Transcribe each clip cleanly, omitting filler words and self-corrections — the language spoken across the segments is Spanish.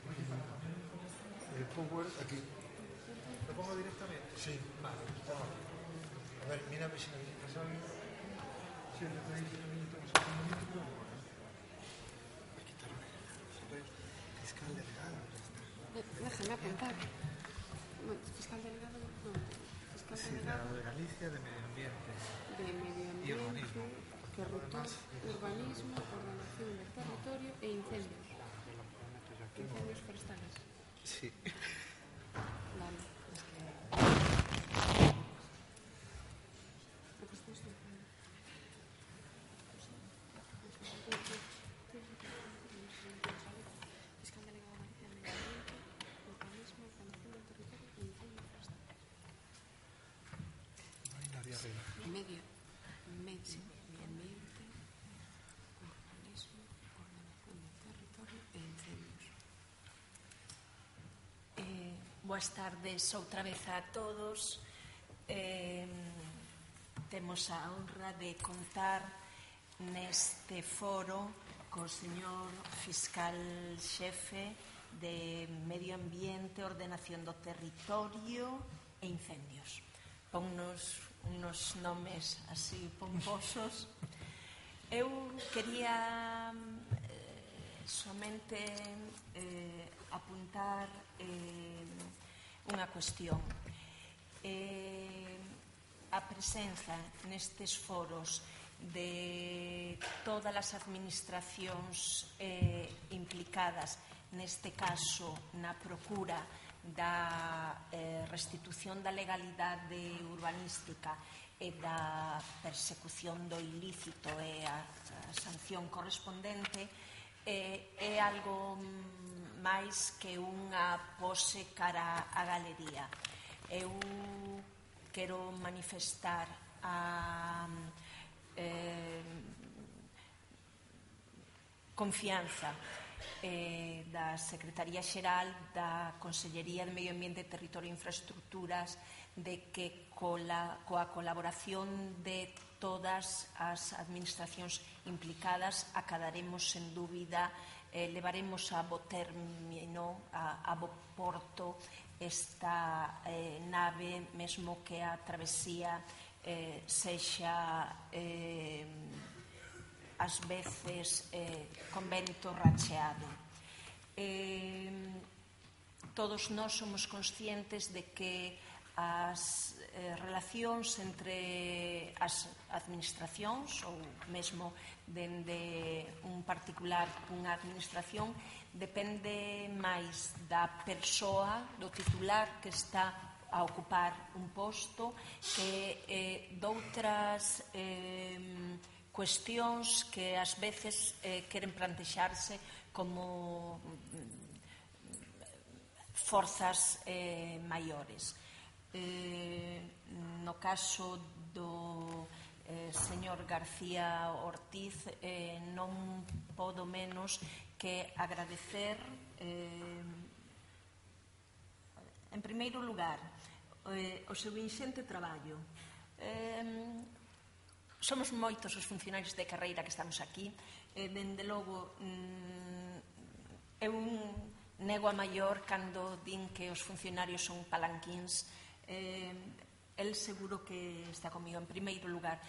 El power aquí. ¿Lo pongo directamente? Sí. Vale. A ver, mira a ver si necesitas algo. Si necesitas un minuto, un minuto, pero bueno. Voy a quitarme. Fiscal delegado. Déjame apuntar. Fiscal delegado, no. Fiscal delegado de Galicia, de Medio Ambiente. De Medio Y urbanismo. Urbanismo, ordenación del territorio e incendios. Incendios forestales. Sí. Vale. Fiscal delegado de Medio Ambiente, urbanismo, ordenación del territorio e incendios forestales. Ahí nadie arriba. Medio ambiente, urbanismo, ordenación del territorio e incendios. Boas tardes outra vez a todos. Temos a honra de contar neste foro co señor fiscal xefe de Medio Ambiente, Ordenación do Territorio e Incendios. Ponnos unos nomes así pomposos. Eu quería somente apuntar unha cuestión. A presenza nestes foros de todas as administracións implicadas, neste caso na procura da restitución da legalidade urbanística e da persecución do ilícito e a sanción correspondente, é algo máis que unha pose cara á galería. Eu quero manifestar a confianza da Secretaría Xeral da Consellería de Medio Ambiente, Territorio e Infraestructuras de que coa colaboración de todas as administracións implicadas acadaremos sen dúbida, levaremos a bo término, a bo porto esta nave, mesmo que a travesía sexa ás veces con vento racheado. Todos nós somos conscientes de que as relacións entre as administracións ou mesmo dende un particular cunha administración depende máis da persoa, do titular que está a ocupar un posto que doutras cuestións que ás veces queren plantexarse como forzas maiores. No caso do señor García Ortiz non podo menos que agradecer en primeiro lugar o seu inxente traballo. Somos moitos os funcionarios de carreira que estamos aquí, dende logo eu nego a maior cando din que os funcionarios son palanquíns. El seguro que está comigo. En primeiro lugar,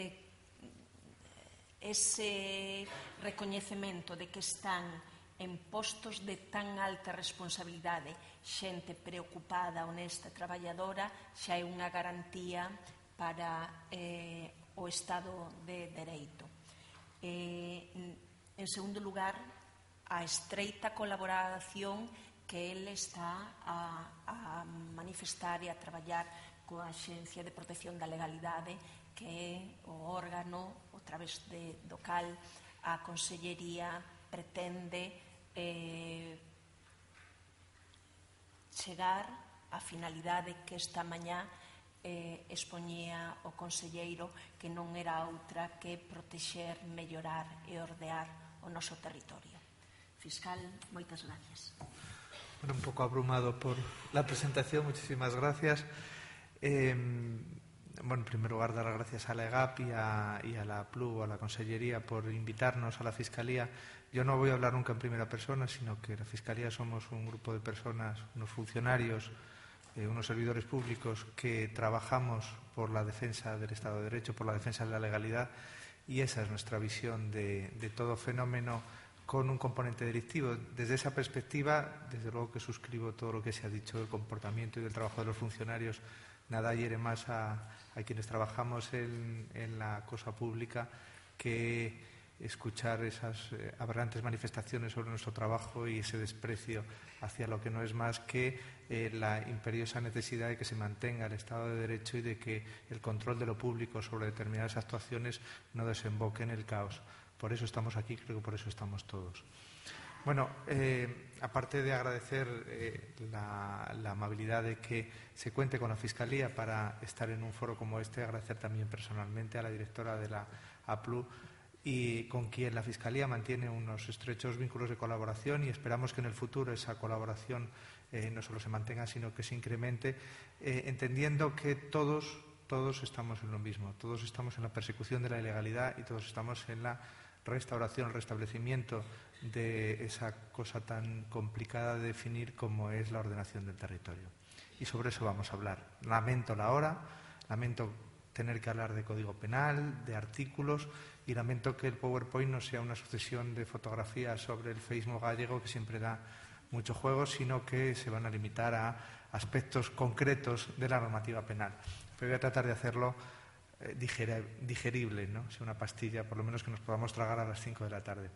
ese recoñecemento de que están en postos de tan alta responsabilidade, xente preocupada, honesta, traballadora, xa é unha garantía para o Estado de Dereito. En segundo lugar, a estreita colaboración que ele está a manifestar e a traballar coa Axencia de Protección da Legalidade, que é o órgano a través do cal a Consellería pretende chegar á finalidade que esta mañá expoñía o conselleiro, que non era outra que protexer, mellorar e ordear o noso territorio. Fiscal, moitas gracias. Bueno, un poco abrumado por la presentación, muchísimas gracias. Bueno, en primer lugar, dar las gracias a la EGAP y a la PLU, a la Consellería, por invitarnos a la Fiscalía. Yo no voy a hablar nunca en primera persona, sino que la Fiscalía somos un grupo de personas, unos funcionarios, unos servidores públicos que trabajamos por la defensa del Estado de Derecho, por la defensa de la legalidad, y esa es nuestra visión de todo fenómeno con un componente delictivo. Desde esa perspectiva, desde luego que suscribo todo lo que se ha dicho del comportamiento y del trabajo de los funcionarios. Nada hiere más a quienes trabajamos en la cosa pública que escuchar esas aberrantes manifestaciones sobre nuestro trabajo y ese desprecio hacia lo que no es más que la imperiosa necesidad de que se mantenga el Estado de Derecho y de que el control de lo público sobre determinadas actuaciones no desemboque en el caos. Por eso estamos aquí, creo que por eso estamos todos. Bueno, aparte de agradecer la amabilidad de que se cuente con la Fiscalía para estar en un foro como este, agradecer también personalmente a la directora de la APLU y con quien la Fiscalía mantiene unos estrechos vínculos de colaboración, y esperamos que en el futuro esa colaboración no solo se mantenga, sino que se incremente, entendiendo que todos estamos en lo mismo, todos estamos en la persecución de la ilegalidad y todos estamos en la restauración, el restablecimiento de esa cosa tan complicada de definir como es la ordenación del territorio. Y sobre eso vamos a hablar. Lamento la hora, lamento tener que hablar de Código Penal, de artículos, y lamento que el PowerPoint no sea una sucesión de fotografías sobre el feísmo gallego que siempre da mucho juego, sino que se van a limitar a aspectos concretos de la normativa penal. Pero voy a tratar de hacerlo digerible, ¿no? Sea una pastilla, por lo menos que nos podamos tragar a las 5 de la tarde.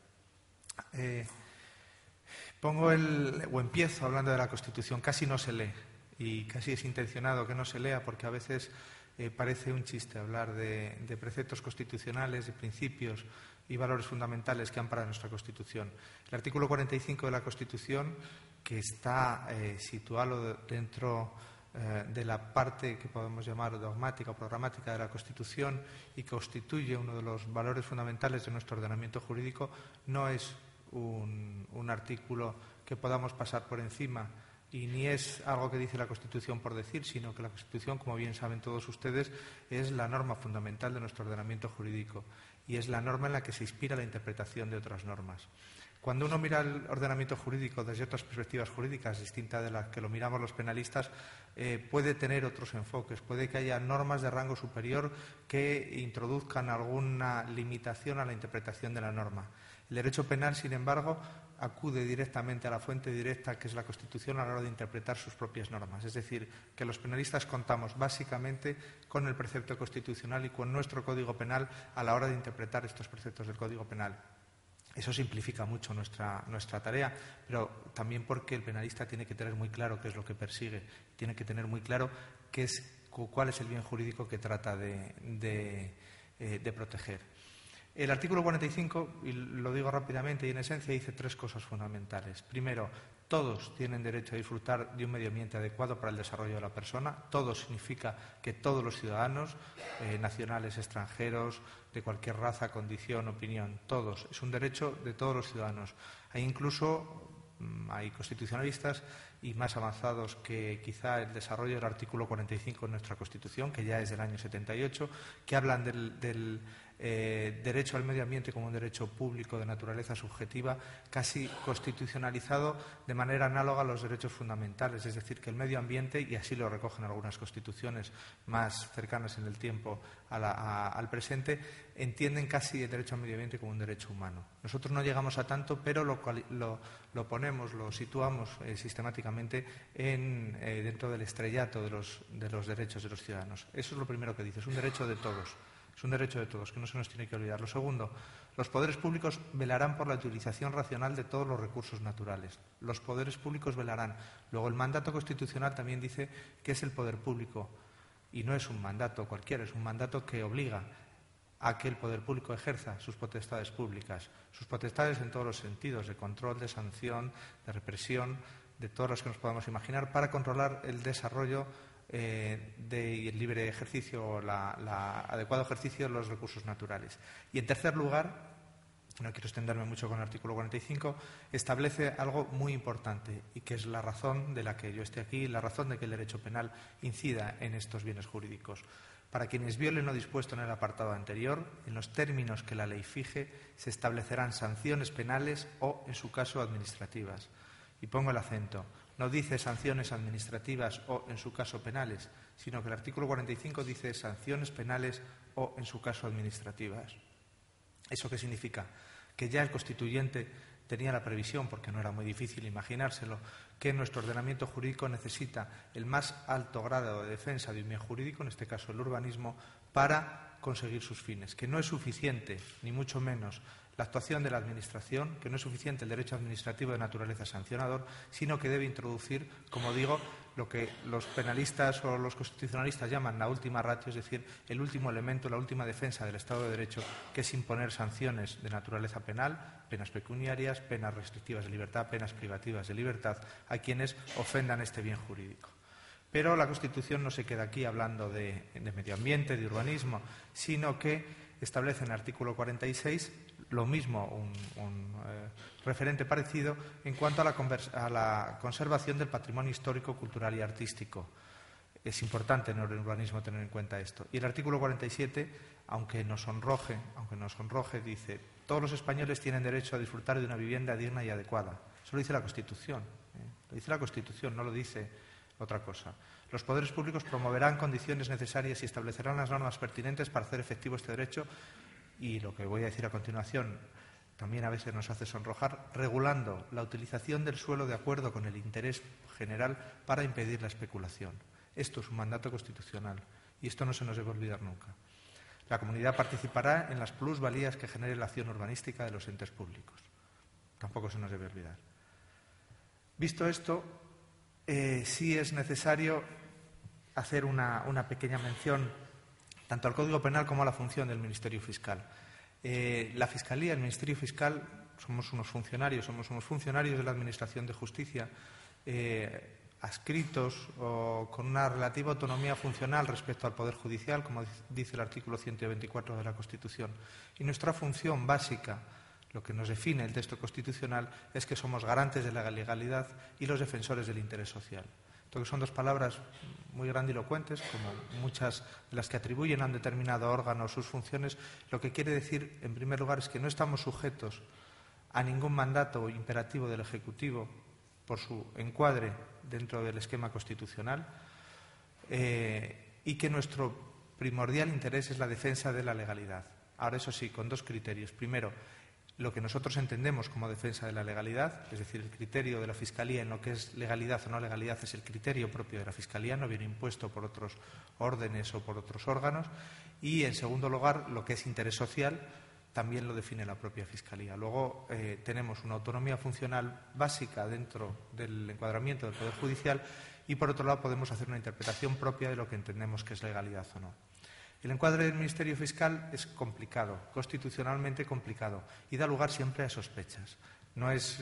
Empiezo hablando de la Constitución. Casi no se lee, y casi es intencionado que no se lea, porque a veces parece un chiste hablar de preceptos constitucionales, de principios y valores fundamentales que amparan nuestra Constitución. El artículo 45 de la Constitución, que está situado dentro de la parte que podemos llamar dogmática o programática de la Constitución y constituye uno de los valores fundamentales de nuestro ordenamiento jurídico, no es un artículo que podamos pasar por encima, y ni es algo que dice la Constitución por decir, sino que la Constitución, como bien saben todos ustedes, es la norma fundamental de nuestro ordenamiento jurídico y es la norma en la que se inspira la interpretación de otras normas. Cuando uno mira el ordenamiento jurídico desde otras perspectivas jurídicas distintas de las que lo miramos los penalistas, puede tener otros enfoques. Puede que haya normas de rango superior que introduzcan alguna limitación a la interpretación de la norma. El derecho penal, sin embargo, acude directamente a la fuente directa, que es la Constitución, a la hora de interpretar sus propias normas. Es decir, que los penalistas contamos básicamente con el precepto constitucional y con nuestro Código Penal a la hora de interpretar estos preceptos del Código Penal. Eso simplifica mucho nuestra tarea, pero también porque el penalista tiene que tener muy claro qué es lo que persigue, tiene que tener muy claro cuál es el bien jurídico que trata de proteger. El artículo 45, y lo digo rápidamente y en esencia, dice tres cosas fundamentales. Primero, todos tienen derecho a disfrutar de un medio ambiente adecuado para el desarrollo de la persona. Todo significa que todos los ciudadanos, nacionales, extranjeros, de cualquier raza, condición, opinión, todos. Es un derecho de todos los ciudadanos. Hay constitucionalistas y más avanzados que quizá el desarrollo del artículo 45 en nuestra Constitución, que ya es del año 78, que hablan del derecho al medio ambiente como un derecho público de naturaleza subjetiva, casi constitucionalizado de manera análoga a los derechos fundamentales. Es decir, que el medio ambiente, y así lo recogen algunas constituciones más cercanas en el tiempo al presente, entienden casi el derecho al medio ambiente como un derecho humano. Nosotros no llegamos a tanto, pero lo ponemos, lo situamos sistemáticamente dentro del estrellato de los derechos de los ciudadanos. Eso es lo primero que dice, es un derecho de todos. Es un derecho de todos, que no se nos tiene que olvidar. Lo segundo, los poderes públicos velarán por la utilización racional de todos los recursos naturales. Los poderes públicos velarán. Luego, el mandato constitucional también dice que es el poder público. Y no es un mandato cualquiera, es un mandato que obliga a que el poder público ejerza sus potestades públicas. Sus potestades en todos los sentidos, de control, de sanción, de represión, de todas las que nos podamos imaginar, para controlar el desarrollo y el libre ejercicio o adecuado ejercicio de los recursos naturales. Y en tercer lugar, no quiero extenderme mucho con el artículo 45, establece algo muy importante y que es la razón de la que yo esté aquí, la razón de que el derecho penal incida en estos bienes jurídicos. Para quienes violen lo dispuesto en el apartado anterior, en los términos que la ley fije, se establecerán sanciones penales o, en su caso, administrativas. Y pongo el acento. No dice sanciones administrativas o, en su caso, penales, sino que el artículo 45 dice sanciones penales o, en su caso, administrativas. ¿Eso qué significa? Que ya el constituyente tenía la previsión, porque no era muy difícil imaginárselo, que nuestro ordenamiento jurídico necesita el más alto grado de defensa de un bien jurídico, en este caso el urbanismo, para conseguir sus fines. Que no es suficiente, ni mucho menos, la actuación de la Administración, que no es suficiente el derecho administrativo de naturaleza sancionador, sino que debe introducir, como digo, lo que los penalistas o los constitucionalistas llaman la última ratio, es decir, el último elemento, la última defensa del Estado de Derecho, que es imponer sanciones de naturaleza penal, penas pecuniarias, penas restrictivas de libertad, penas privativas de libertad a quienes ofendan este bien jurídico. Pero la Constitución no se queda aquí hablando de medio ambiente, de urbanismo, sino que establece en el artículo 46 lo mismo, un referente parecido en cuanto a la conservación del patrimonio histórico, cultural y artístico. Es importante en el urbanismo tener en cuenta esto. Y el artículo 47, aunque nos sonroje, dice: todos los españoles tienen derecho a disfrutar de una vivienda digna y adecuada. Eso lo dice la Constitución. Lo dice la Constitución, no lo dice otra cosa. Los poderes públicos promoverán condiciones necesarias y establecerán las normas pertinentes para hacer efectivo este derecho. Y lo que voy a decir a continuación también a veces nos hace sonrojar, regulando la utilización del suelo de acuerdo con el interés general para impedir la especulación. Esto es un mandato constitucional y esto no se nos debe olvidar nunca. La comunidad participará en las plusvalías que genere la acción urbanística de los entes públicos. Tampoco se nos debe olvidar. Visto esto, sí es necesario hacer una pequeña mención tanto al Código Penal como a la función del Ministerio Fiscal. La Fiscalía, el Ministerio Fiscal, somos unos funcionarios de la Administración de Justicia, adscritos o con una relativa autonomía funcional respecto al Poder Judicial, como dice el artículo 124 de la Constitución. Y nuestra función básica, lo que nos define el texto constitucional, es que somos garantes de la legalidad y los defensores del interés social. Esto que son dos palabras muy grandilocuentes, como muchas de las que atribuyen a un determinado órgano sus funciones, lo que quiere decir, en primer lugar, es que no estamos sujetos a ningún mandato imperativo del Ejecutivo por su encuadre dentro del esquema constitucional y que nuestro primordial interés es la defensa de la legalidad. Ahora, eso sí, con dos criterios. Primero, lo que nosotros entendemos como defensa de la legalidad, es decir, el criterio de la Fiscalía en lo que es legalidad o no legalidad es el criterio propio de la Fiscalía, no viene impuesto por otros órdenes o por otros órganos. Y, en segundo lugar, lo que es interés social también lo define la propia Fiscalía. Luego tenemos una autonomía funcional básica dentro del encuadramiento del Poder Judicial y, por otro lado, podemos hacer una interpretación propia de lo que entendemos que es legalidad o no. El encuadre del Ministerio Fiscal es complicado, constitucionalmente complicado, y da lugar siempre a sospechas. No es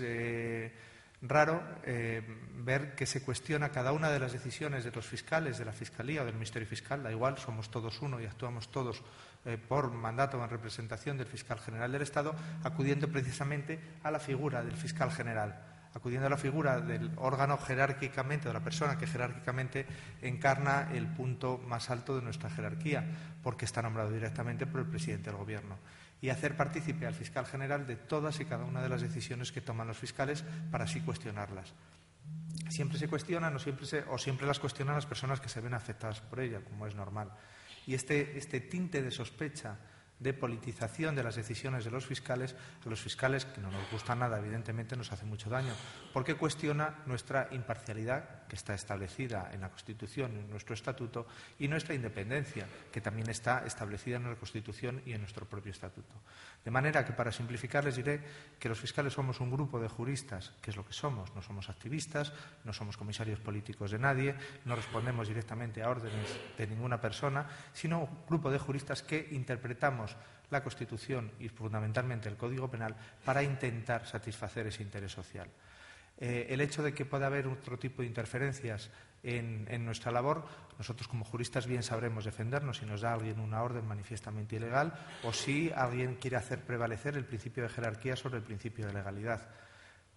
raro ver que se cuestiona cada una de las decisiones de los fiscales, de la Fiscalía o del Ministerio Fiscal, da igual, somos todos uno y actuamos todos por mandato o en representación del Fiscal General del Estado, acudiendo precisamente a la figura del Fiscal General, acudiendo a la figura del órgano jerárquicamente, de la persona que jerárquicamente encarna el punto más alto de nuestra jerarquía, porque está nombrado directamente por el presidente del Gobierno, y hacer partícipe al fiscal general de todas y cada una de las decisiones que toman los fiscales para así cuestionarlas. Siempre se cuestionan o siempre las cuestionan las personas que se ven afectadas por ella, como es normal. Y este tinte de sospecha, de politización de las decisiones de los fiscales, a los fiscales, que no nos gusta nada, evidentemente nos hace mucho daño, porque cuestiona nuestra imparcialidad, que está establecida en la Constitución, en nuestro Estatuto, y nuestra independencia, que también está establecida en la Constitución y en nuestro propio Estatuto. De manera que, para simplificar, les diré que los fiscales somos un grupo de juristas, que es lo que somos. No somos activistas, no somos comisarios políticos de nadie, no respondemos directamente a órdenes de ninguna persona, sino un grupo de juristas que interpretamos la Constitución y fundamentalmente el Código Penal para intentar satisfacer ese interés social. El hecho de que pueda haber otro tipo de interferencias en nuestra labor, nosotros como juristas bien sabremos defendernos si nos da alguien una orden manifiestamente ilegal o si alguien quiere hacer prevalecer el principio de jerarquía sobre el principio de legalidad.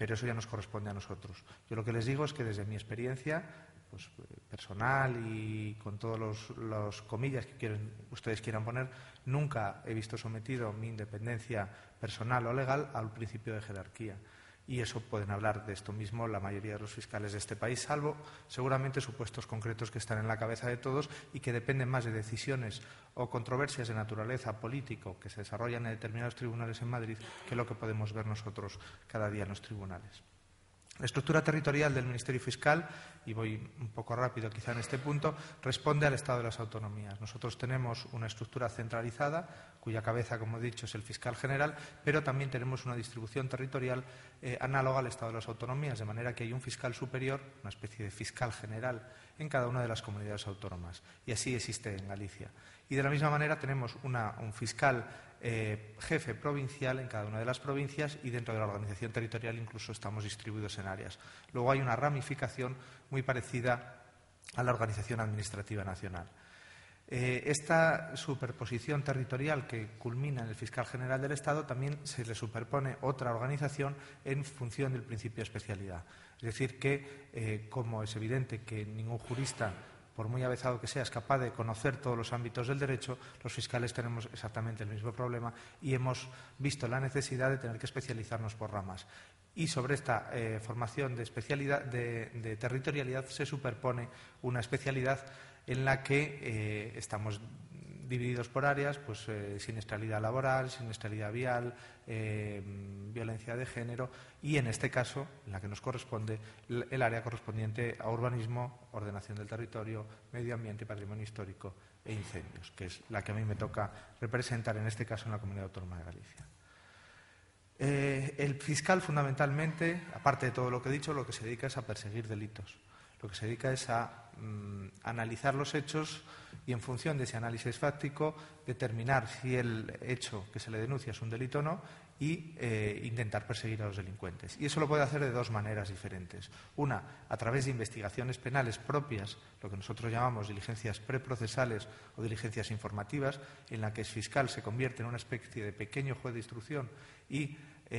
pero eso ya nos corresponde a nosotros. Yo lo que les digo es que desde mi experiencia pues, personal y con todos los comillas que ustedes quieran poner, nunca he visto sometido mi independencia personal o legal al principio de jerarquía. Y eso pueden hablar de esto mismo la mayoría de los fiscales de este país, salvo seguramente supuestos concretos que están en la cabeza de todos y que dependen más de decisiones o controversias de naturaleza político que se desarrollan en determinados tribunales en Madrid que lo que podemos ver nosotros cada día en los tribunales. La estructura territorial del Ministerio Fiscal, y voy un poco rápido quizá en este punto, responde al Estado de las autonomías. Nosotros tenemos una estructura centralizada, cuya cabeza, como he dicho, es el fiscal general, pero también tenemos una distribución territorial análoga al Estado de las autonomías, de manera que hay un fiscal superior, una especie de fiscal general, en cada una de las comunidades autónomas. Y así existe en Galicia. Y de la misma manera tenemos un fiscal jefe provincial en cada una de las provincias y dentro de la organización territorial incluso estamos distribuidos en áreas. Luego hay una ramificación muy parecida a la organización administrativa nacional. Esta superposición territorial que culmina en el fiscal general del Estado también se le superpone otra organización en función del principio de especialidad. Es decir, que como es evidente que ningún jurista, por muy avezado que sea, es capaz de conocer todos los ámbitos del derecho, los fiscales tenemos exactamente el mismo problema y hemos visto la necesidad de tener que especializarnos por ramas. Y sobre esta formación de especialidad, de territorialidad, se superpone una especialidad en la que estamos divididos por áreas, pues siniestralidad laboral, siniestralidad vial, violencia de género y, en este caso, en la que nos corresponde, el área correspondiente a urbanismo, ordenación del territorio, medio ambiente, patrimonio histórico e incendios, que es la que a mí me toca representar, en este caso, en la Comunidad Autónoma de Galicia. El fiscal, fundamentalmente, aparte de todo lo que he dicho, lo que se dedica es a perseguir delitos. Lo que se dedica es a analizar los hechos y, en función de ese análisis fáctico, determinar si el hecho que se le denuncia es un delito o no y intentar perseguir a los delincuentes. Y eso lo puede hacer de dos maneras diferentes. Una, a través de investigaciones penales propias, lo que nosotros llamamos diligencias preprocesales o diligencias informativas, en la que el fiscal se convierte en una especie de pequeño juez de instrucción y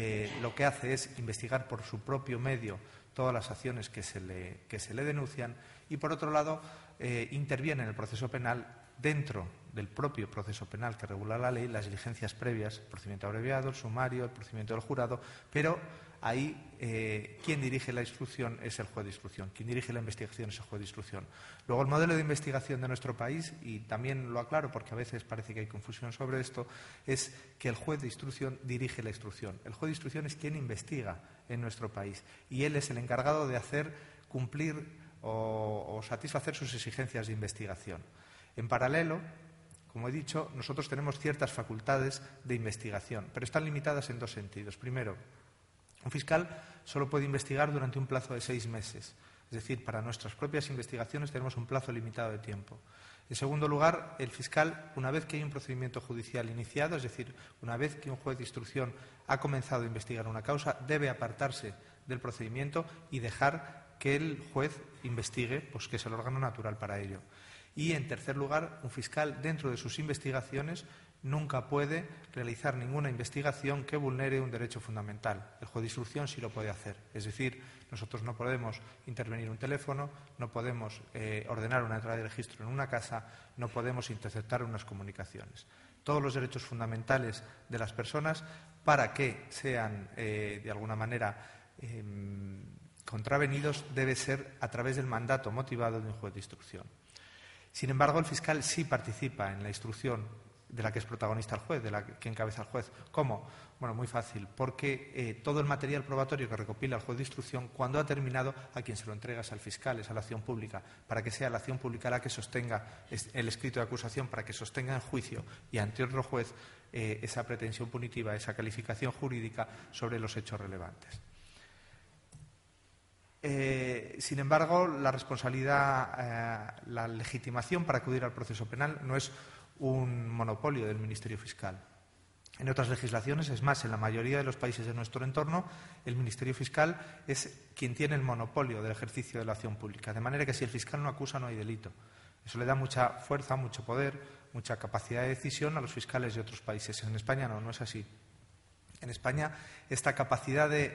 lo que hace es investigar por su propio medio todas las acciones que se le denuncian y, por otro lado, interviene en el proceso penal dentro del propio proceso penal que regula la ley, las diligencias previas, el procedimiento abreviado, el sumario, el procedimiento del jurado, pero ahí quien dirige la instrucción es el juez de instrucción, quien dirige la investigación es el juez de instrucción. Luego, el modelo de investigación de nuestro país, y también lo aclaro porque a veces parece que hay confusión sobre esto, es que el juez de instrucción dirige la instrucción. El juez de instrucción es quien investiga en nuestro país y él es el encargado de hacer cumplir o satisfacer sus exigencias de investigación. En paralelo, como he dicho, nosotros tenemos ciertas facultades de investigación, pero están limitadas en dos sentidos. Primero, un fiscal solo puede investigar durante un plazo de 6 meses. Es decir, para nuestras propias investigaciones tenemos un plazo limitado de tiempo. En segundo lugar, el fiscal, una vez que hay un procedimiento judicial iniciado, es decir, una vez que un juez de instrucción ha comenzado a investigar una causa, debe apartarse del procedimiento y dejar que el juez investigue, pues que es el órgano natural para ello. Y, en tercer lugar, un fiscal, dentro de sus investigaciones, nunca puede realizar ninguna investigación que vulnere un derecho fundamental. El juez de instrucción sí lo puede hacer. Es decir, nosotros no podemos intervenir un teléfono, no podemos ordenar una entrada de registro en una casa, no podemos interceptar unas comunicaciones. Todos los derechos fundamentales de las personas, para que sean, de alguna manera, contravenidos, debe ser a través del mandato motivado de un juez de instrucción. Sin embargo, el fiscal sí participa en la instrucción de la que es protagonista el juez, de la que encabeza el juez. ¿Cómo? Bueno, muy fácil, porque todo el material probatorio que recopila el juez de instrucción, cuando ha terminado, a quien se lo entrega es al fiscal, es a la acción pública, para que sea la acción pública la que sostenga el escrito de acusación, para que sostenga en juicio y ante otro juez esa pretensión punitiva, esa calificación jurídica sobre los hechos relevantes. Sin embargo, la responsabilidad, la legitimación para acudir al proceso penal no es un monopolio del Ministerio Fiscal. En otras legislaciones, es más, en la mayoría de los países de nuestro entorno, el Ministerio Fiscal es quien tiene el monopolio del ejercicio de la acción pública. De manera que si el fiscal no acusa, no hay delito. Eso le da mucha fuerza, mucho poder, mucha capacidad de decisión a los fiscales de otros países. En España no es así. En España, esta capacidad de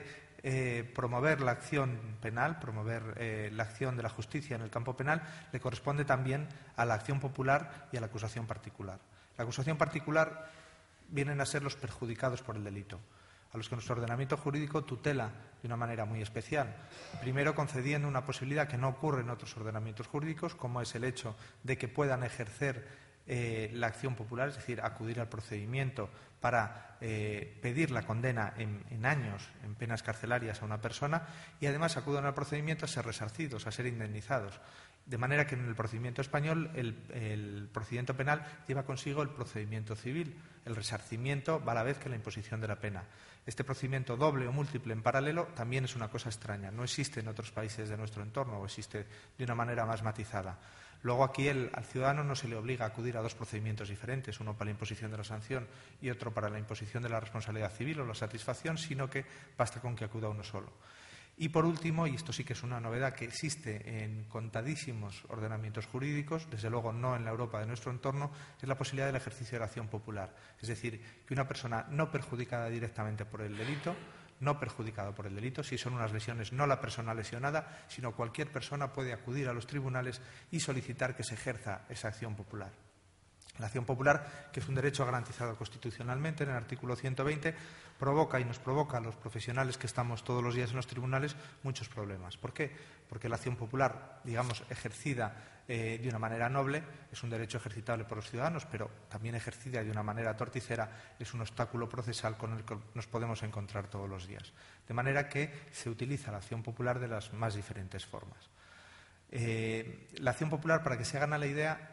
promover la acción penal, promover la acción de la justicia en el campo penal, le corresponde también a la acción popular y a la acusación particular. La acusación particular vienen a ser los perjudicados por el delito, a los que nuestro ordenamiento jurídico tutela de una manera muy especial. Primero, concediendo una posibilidad que no ocurre en otros ordenamientos jurídicos, como es el hecho de que puedan ejercer la acción popular, es decir, acudir al procedimiento para pedir la condena en años, en penas carcelarias a una persona, y además acudan al procedimiento a ser resarcidos, a ser indemnizados. De manera que en el procedimiento español el procedimiento penal lleva consigo el procedimiento civil. El resarcimiento va a la vez que la imposición de la pena. Este procedimiento doble o múltiple en paralelo también es una cosa extraña. No existe en otros países de nuestro entorno, o existe de una manera más matizada. Luego aquí al ciudadano no se le obliga a acudir a dos procedimientos diferentes, uno para la imposición de la sanción y otro para la imposición de la responsabilidad civil o la satisfacción, sino que basta con que acuda uno solo. Y por último, y esto sí que es una novedad que existe en contadísimos ordenamientos jurídicos, desde luego no en la Europa de nuestro entorno, es la posibilidad del ejercicio de la acción popular. Es decir, que una persona no perjudicada directamente por el delito, no perjudicado por el delito, si son unas lesiones, no la persona lesionada, sino cualquier persona puede acudir a los tribunales y solicitar que se ejerza esa acción popular. La acción popular, que es un derecho garantizado constitucionalmente en el artículo 120, provoca y nos provoca a los profesionales que estamos todos los días en los tribunales muchos problemas. ¿Por qué? Porque la acción popular, digamos, ejercida de una manera noble, es un derecho ejercitable por los ciudadanos, pero también ejercida de una manera torticera es un obstáculo procesal con el que nos podemos encontrar todos los días. De manera que se utiliza la acción popular de las más diferentes formas. La acción popular, para que se hagan a la idea,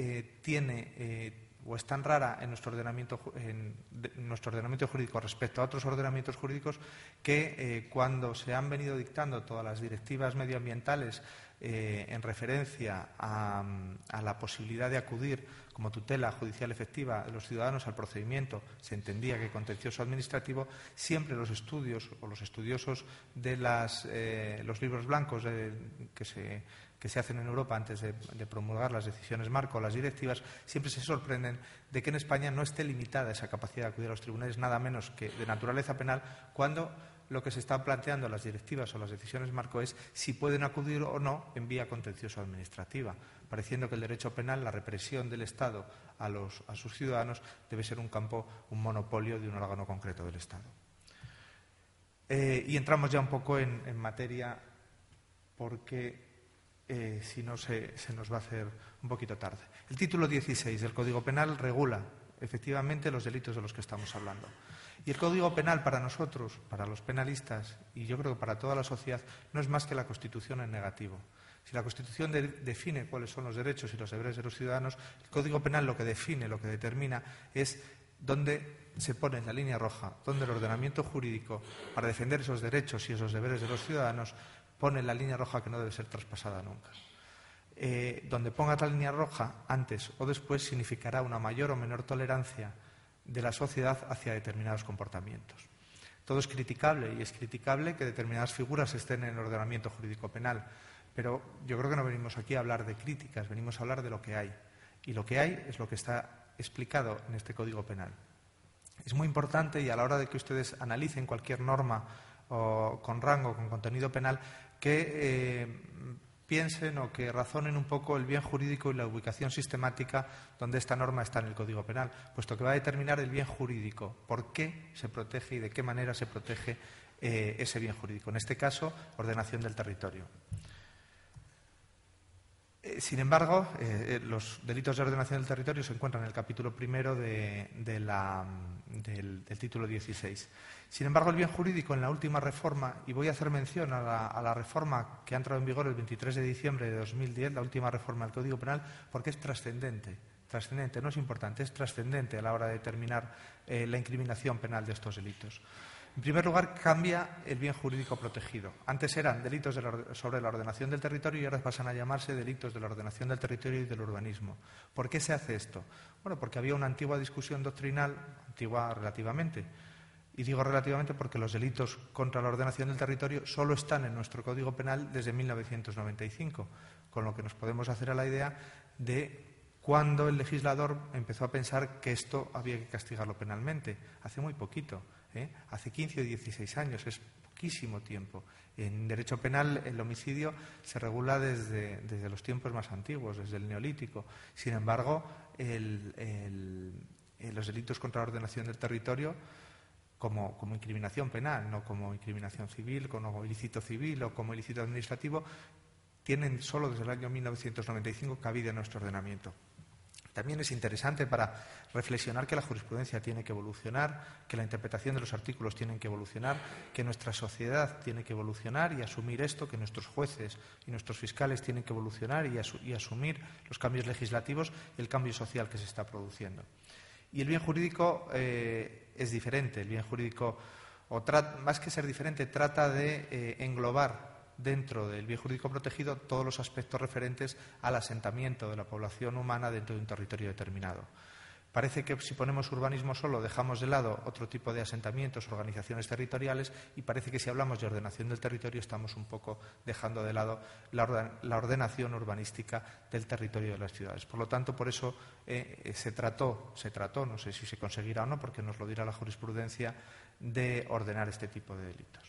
o es tan rara en nuestro ordenamiento jurídico respecto a otros ordenamientos jurídicos que cuando se han venido dictando todas las directivas medioambientales en referencia a la posibilidad de acudir como tutela judicial efectiva de los ciudadanos al procedimiento, se entendía que contencioso administrativo, siempre los estudios o los estudiosos de los libros blancos que se hacen en Europa antes de promulgar las decisiones marco o las directivas, siempre se sorprenden de que en España no esté limitada esa capacidad de acudir a los tribunales, nada menos que de naturaleza penal, cuando lo que se está planteando en las directivas o las decisiones marco es si pueden acudir o no en vía contencioso administrativa, pareciendo que el derecho penal, la represión del Estado a sus ciudadanos, debe ser un monopolio de un órgano concreto del Estado. Y entramos ya un poco en materia porque si no se nos va a hacer un poquito tarde. El título 16 del Código Penal regula efectivamente los delitos de los que estamos hablando. Y el Código Penal para nosotros, para los penalistas, y yo creo que para toda la sociedad, no es más que la Constitución en negativo. Si la Constitución define cuáles son los derechos y los deberes de los ciudadanos, el Código Penal lo que define, lo que determina es dónde se pone en la línea roja, dónde el ordenamiento jurídico, para defender esos derechos y esos deberes de los ciudadanos, pone la línea roja que no debe ser traspasada nunca. Donde ponga la línea roja, antes o después, significará una mayor o menor tolerancia de la sociedad hacia determinados comportamientos. Todo es criticable y es criticable que determinadas figuras estén en el ordenamiento jurídico penal, pero yo creo que no venimos aquí a hablar de críticas, venimos a hablar de lo que hay. Y lo que hay es lo que está explicado en este Código Penal. Es muy importante, y a la hora de que ustedes analicen cualquier norma con rango, con contenido penal, que piensen o que razonen un poco el bien jurídico y la ubicación sistemática donde esta norma está en el Código Penal, puesto que va a determinar el bien jurídico, por qué se protege y de qué manera se protege ese bien jurídico. En este caso, ordenación del territorio. Sin embargo, los delitos de ordenación del territorio se encuentran en el capítulo primero del título 16. Sin embargo, el bien jurídico en la última reforma, y voy a hacer mención a la reforma que ha entrado en vigor el 23 de diciembre de 2010, la última reforma del Código Penal, porque es trascendente, no es importante, es trascendente a la hora de determinar la incriminación penal de estos delitos. En primer lugar, cambia el bien jurídico protegido. Antes eran delitos sobre la ordenación del territorio y ahora pasan a llamarse delitos de la ordenación del territorio y del urbanismo. ¿Por qué se hace esto? Bueno, porque había una antigua discusión doctrinal, antigua relativamente, y digo relativamente porque los delitos contra la ordenación del territorio solo están en nuestro Código Penal desde 1995, con lo que nos podemos hacer a la idea de cuándo el legislador empezó a pensar que esto había que castigarlo penalmente. Hace muy poquito. Hace 15 o 16 años, es poquísimo tiempo. En derecho penal el homicidio se regula desde los tiempos más antiguos, desde el Neolítico. Sin embargo, los delitos contra la ordenación del territorio, como incriminación penal, no como incriminación civil, como ilícito civil o como ilícito administrativo, tienen solo desde el año 1995 cabida en nuestro ordenamiento. También es interesante para reflexionar que la jurisprudencia tiene que evolucionar, que la interpretación de los artículos tiene que evolucionar, que nuestra sociedad tiene que evolucionar y asumir esto, que nuestros jueces y nuestros fiscales tienen que evolucionar y asumir los cambios legislativos y el cambio social que se está produciendo. Y el bien jurídico es diferente. El bien jurídico, más que ser diferente, trata de englobar dentro del bien jurídico protegido todos los aspectos referentes al asentamiento de la población humana dentro de un territorio determinado. Parece que si ponemos urbanismo solo dejamos de lado otro tipo de asentamientos, organizaciones territoriales, y parece que si hablamos de ordenación del territorio estamos un poco dejando de lado la ordenación urbanística del territorio de las ciudades. Por lo tanto, por eso se trató, no sé si se conseguirá o no, porque nos lo dirá la jurisprudencia, de ordenar este tipo de delitos.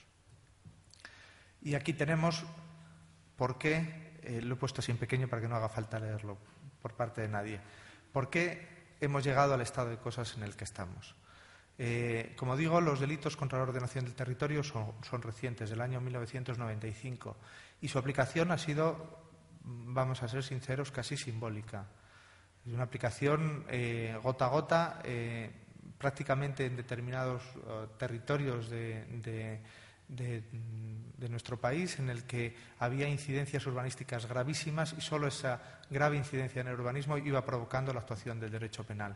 Y aquí tenemos por qué, lo he puesto así en pequeño para que no haga falta leerlo por parte de nadie, por qué hemos llegado al estado de cosas en el que estamos. Como digo, los delitos contra la ordenación del territorio son recientes, del año 1995, y su aplicación ha sido, vamos a ser sinceros, casi simbólica. Es una aplicación gota a gota, prácticamente en determinados territorios de nuestro país, en el que había incidencias urbanísticas gravísimas y solo esa grave incidencia en el urbanismo iba provocando la actuación del derecho penal.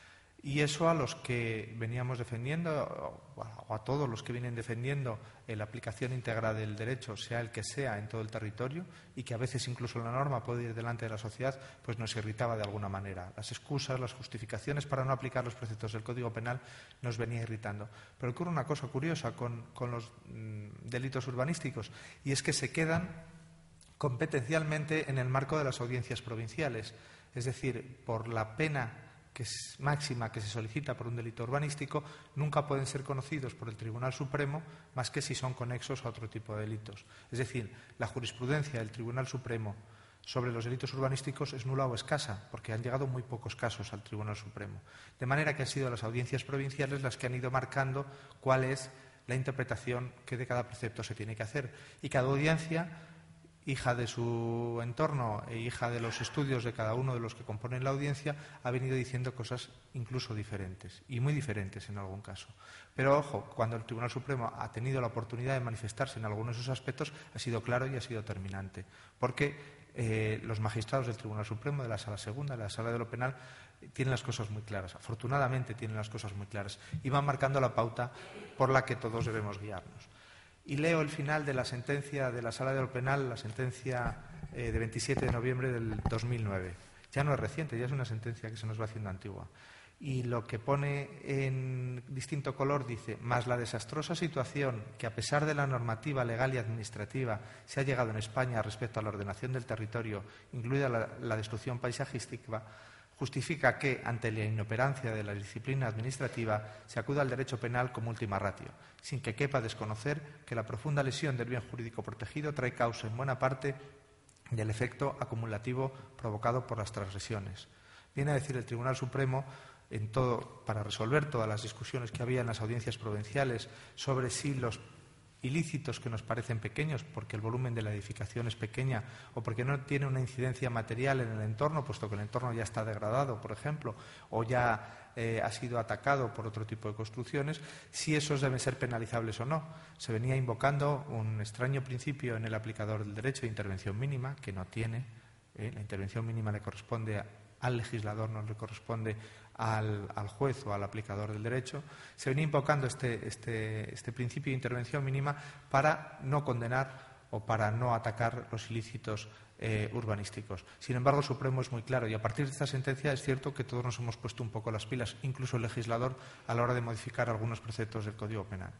Y eso a los que veníamos defendiendo, o a todos los que vienen defendiendo la aplicación íntegra del derecho, sea el que sea, en todo el territorio, y que a veces incluso la norma puede ir delante de la sociedad, pues nos irritaba de alguna manera. Las excusas, las justificaciones para no aplicar los preceptos del Código Penal nos venía irritando. Pero ocurre una cosa curiosa con los delitos urbanísticos, y es que se quedan competencialmente en el marco de las audiencias provinciales. Es decir, por la pena que es máxima que se solicita por un delito urbanístico, nunca pueden ser conocidos por el Tribunal Supremo más que si son conexos a otro tipo de delitos. Es decir, la jurisprudencia del Tribunal Supremo sobre los delitos urbanísticos es nula o escasa, porque han llegado muy pocos casos al Tribunal Supremo. De manera que han sido las audiencias provinciales las que han ido marcando cuál es la interpretación que de cada precepto se tiene que hacer. Y cada audiencia, hija de su entorno e hija de los estudios de cada uno de los que componen la audiencia, ha venido diciendo cosas incluso diferentes, y muy diferentes en algún caso. Pero ojo, cuando el Tribunal Supremo ha tenido la oportunidad de manifestarse en algunos de esos aspectos, ha sido claro y ha sido terminante, porque los magistrados del Tribunal Supremo, de la Sala Segunda, de la Sala de lo Penal, tienen las cosas muy claras, afortunadamente tienen las cosas muy claras, y van marcando la pauta por la que todos debemos guiarnos. Y leo el final de la sentencia de la Sala de lo Penal, la sentencia de 27 de noviembre del 2009. Ya no es reciente, ya es una sentencia que se nos va haciendo antigua. Y lo que pone en distinto color dice: más la desastrosa situación que, a pesar de la normativa legal y administrativa, se ha llegado en España respecto a la ordenación del territorio, incluida la destrucción paisajística, justifica que, ante la inoperancia de la disciplina administrativa, se acuda al derecho penal como última ratio, sin que quepa desconocer que la profunda lesión del bien jurídico protegido trae causa en buena parte del efecto acumulativo provocado por las transgresiones. Viene a decir el Tribunal Supremo, para resolver todas las discusiones que había en las audiencias provinciales sobre si los ilícitos que nos parecen pequeños porque el volumen de la edificación es pequeña o porque no tiene una incidencia material en el entorno, puesto que el entorno ya está degradado, por ejemplo, o ya ha sido atacado por otro tipo de construcciones, si esos deben ser penalizables o no. Se venía invocando un extraño principio en el aplicador del derecho de intervención mínima, que no tiene. La intervención mínima le corresponde al legislador, no le corresponde al juez o al aplicador del derecho. Se venía invocando este principio de intervención mínima para no condenar o para no atacar los ilícitos urbanísticos. Sin embargo, el Supremo es muy claro, y a partir de esta sentencia es cierto que todos nos hemos puesto un poco las pilas, incluso el legislador, a la hora de modificar algunos preceptos del Código Penal.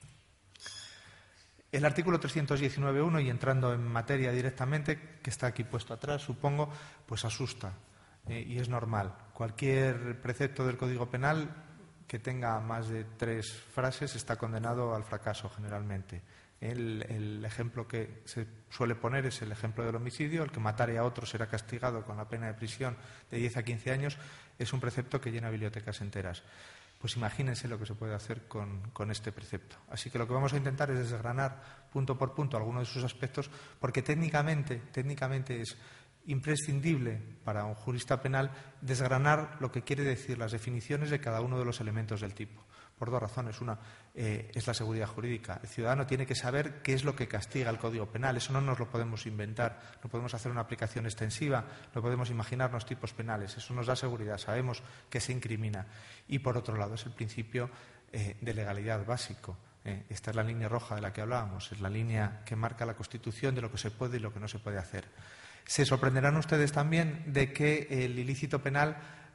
El artículo 319.1, y entrando en materia directamente, que está aquí puesto atrás, supongo, pues asusta. Y es normal. Cualquier precepto del Código Penal que tenga más de 3 frases está condenado al fracaso generalmente. El ejemplo que se suele poner es el ejemplo del homicidio. El que matare a otro será castigado con la pena de prisión de 10 a 15 años. Es un precepto que llena bibliotecas enteras. Pues imagínense lo que se puede hacer con este precepto. Así que lo que vamos a intentar es desgranar punto por punto algunos de sus aspectos, porque técnicamente es imprescindible para un jurista penal desgranar lo que quiere decir las definiciones de cada uno de los elementos del tipo. Por 2 razones. Una es la seguridad jurídica. El ciudadano tiene que saber qué es lo que castiga el Código Penal. Eso no nos lo podemos inventar. No podemos hacer una aplicación extensiva. No podemos imaginarnos tipos penales. Eso nos da seguridad. Sabemos qué se incrimina. Y por otro lado es el principio de legalidad básico. Esta es la línea roja de la que hablábamos. Es la línea que marca la Constitución de lo que se puede y lo que no se puede hacer. Se sorprenderán ustedes también de que el ilícito penal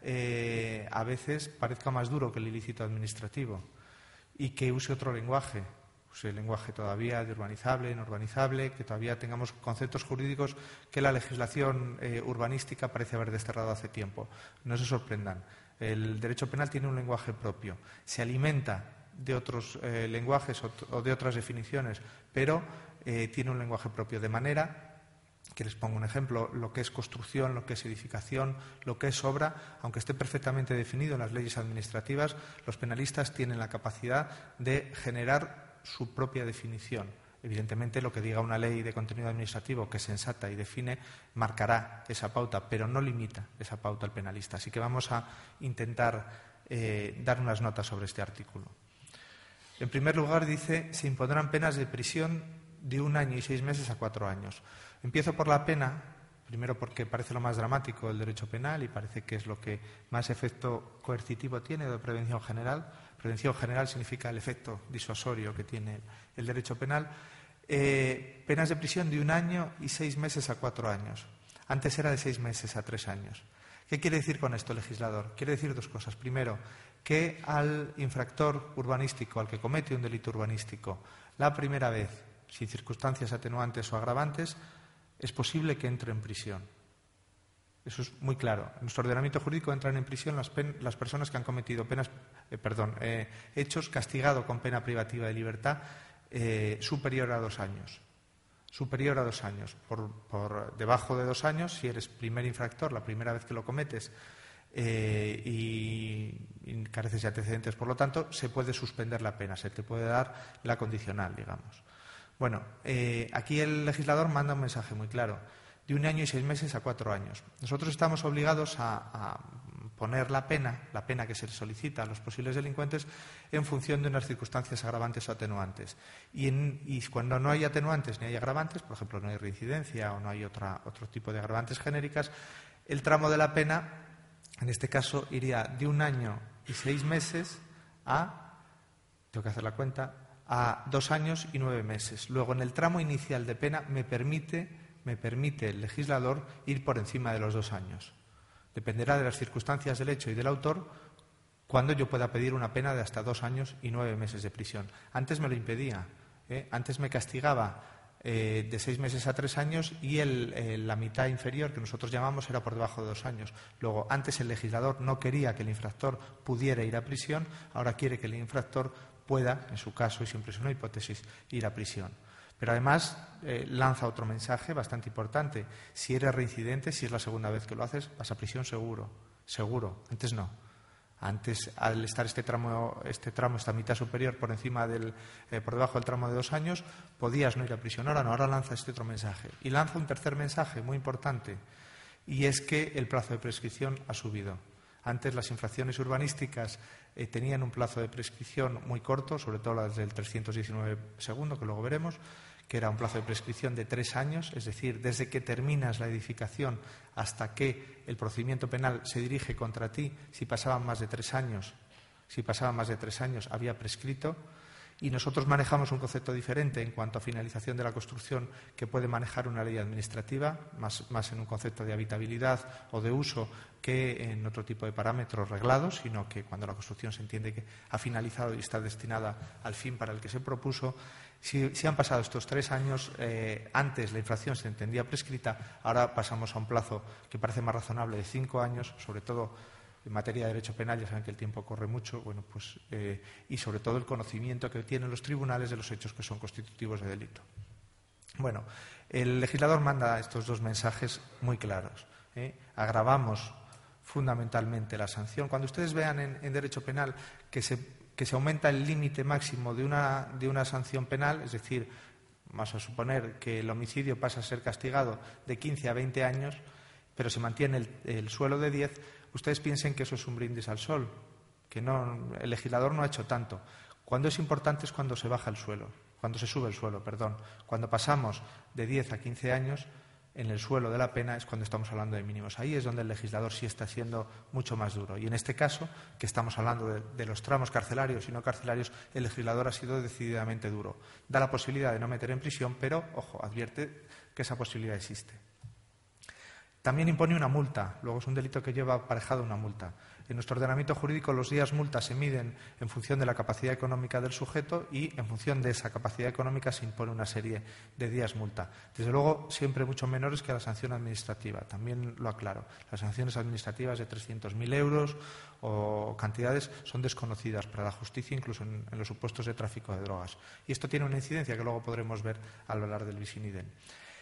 a veces parezca más duro que el ilícito administrativo y que use otro lenguaje, use el lenguaje todavía de urbanizable, no urbanizable, que todavía tengamos conceptos jurídicos que la legislación urbanística parece haber desterrado hace tiempo. No se sorprendan. El derecho penal tiene un lenguaje propio. Se alimenta de otros lenguajes o de otras definiciones, pero tiene un lenguaje propio, de manera que les pongo un ejemplo, lo que es construcción, lo que es edificación, lo que es obra, aunque esté perfectamente definido en las leyes administrativas, los penalistas tienen la capacidad de generar su propia definición. Evidentemente, lo que diga una ley de contenido administrativo que es sensata y define, marcará esa pauta, pero no limita esa pauta al penalista. Así que vamos a intentar dar unas notas sobre este artículo. En primer lugar, dice, se impondrán penas de prisión de 1 año y 6 meses a 4 años. Empiezo por la pena, primero porque parece lo más dramático del derecho penal y parece que es lo que más efecto coercitivo tiene de prevención general. Prevención general significa el efecto disuasorio que tiene el derecho penal. Penas de prisión de 1 año y 6 meses a 4 años. Antes era de 6 meses a 3 años. ¿Qué quiere decir con esto el legislador? Quiere decir 2 cosas. Primero, que al infractor urbanístico, al que comete un delito urbanístico, la primera vez, sin circunstancias atenuantes o agravantes, es posible que entre en prisión. Eso es muy claro. En nuestro ordenamiento jurídico entran en prisión las personas que han cometido hechos castigados con pena privativa de libertad superior a 2 años. Superior a 2 años. Por debajo de 2 años, si eres primer infractor, la primera vez que lo cometes, y careces de antecedentes, por lo tanto, se puede suspender la pena, se te puede dar la condicional, digamos. Bueno, aquí el legislador manda un mensaje muy claro, de 1 año y 6 meses a 4 años. Nosotros estamos obligados a poner la pena que se le solicita a los posibles delincuentes en función de unas circunstancias agravantes o atenuantes. Y cuando no hay atenuantes ni hay agravantes, por ejemplo, no hay reincidencia o no hay otro tipo de agravantes genéricas, el tramo de la pena, en este caso, iría de 1 año y 6 meses a, tengo que hacer la cuenta, a 2 años y 9 meses. Luego, en el tramo inicial de pena, me permite el legislador ir por encima de los 2 años. Dependerá de las circunstancias del hecho y del autor cuando yo pueda pedir una pena de hasta 2 años y 9 meses de prisión. Antes me lo impedía. Antes me castigaba de 6 meses a 3 años y la mitad inferior, que nosotros llamamos, era por debajo de 2 años. Luego, antes el legislador no quería que el infractor pudiera ir a prisión, ahora quiere que el infractor pueda, en su caso, y siempre es una hipótesis, ir a prisión. Pero además lanza otro mensaje bastante importante. Si eres reincidente, si es la segunda vez que lo haces, vas a prisión seguro. Seguro. Antes no. Antes, al estar esta mitad superior por debajo del tramo de 2 años, podías no ir a prisión. Ahora lanza este otro mensaje. Y lanza un tercer mensaje muy importante, y es que el plazo de prescripción ha subido. Antes las infracciones urbanísticas tenían un plazo de prescripción muy corto, sobre todo las del 319 segundo, que luego veremos, que era un plazo de prescripción de 3 años, es decir, desde que terminas la edificación hasta que el procedimiento penal se dirige contra ti. Si pasaban más de 3 años, había prescrito. Y nosotros manejamos un concepto diferente en cuanto a finalización de la construcción que puede manejar una ley administrativa, más en un concepto de habitabilidad o de uso que en otro tipo de parámetros reglados, sino que cuando la construcción se entiende que ha finalizado y está destinada al fin para el que se propuso. Si han pasado estos 3 años, antes la infracción se entendía prescrita, ahora pasamos a un plazo que parece más razonable de 5 años, sobre todo en materia de derecho penal, ya saben que el tiempo corre mucho, bueno, pues, y sobre todo el conocimiento que tienen los tribunales de los hechos que son constitutivos de delito. Bueno, el legislador manda estos dos mensajes muy claros. Agravamos fundamentalmente la sanción. Cuando ustedes vean en derecho penal que se aumenta el límite máximo de una sanción penal, es decir, vamos a suponer que el homicidio pasa a ser castigado de 15 a 20 años, pero se mantiene el suelo de 10, ustedes piensen que eso es un brindis al sol, que no, el legislador no ha hecho tanto. Cuando es importante es cuando se baja el suelo, cuando se sube el suelo, perdón. Cuando pasamos de 10 a 15 años, en el suelo de la pena es cuando estamos hablando de mínimos. Ahí es donde el legislador sí está siendo mucho más duro. Y en este caso, que estamos hablando de los tramos carcelarios y no carcelarios, el legislador ha sido decididamente duro. Da la posibilidad de no meter en prisión, pero, ojo, advierte que esa posibilidad existe. También impone una multa, luego es un delito que lleva aparejado una multa. En nuestro ordenamiento jurídico los días multa se miden en función de la capacidad económica del sujeto y en función de esa capacidad económica se impone una serie de días multa. Desde luego siempre mucho menores que la sanción administrativa, también lo aclaro. Las sanciones administrativas de 300.000 euros o cantidades son desconocidas para la justicia, incluso en los supuestos de tráfico de drogas. Y esto tiene una incidencia que luego podremos ver al hablar del bis in idem.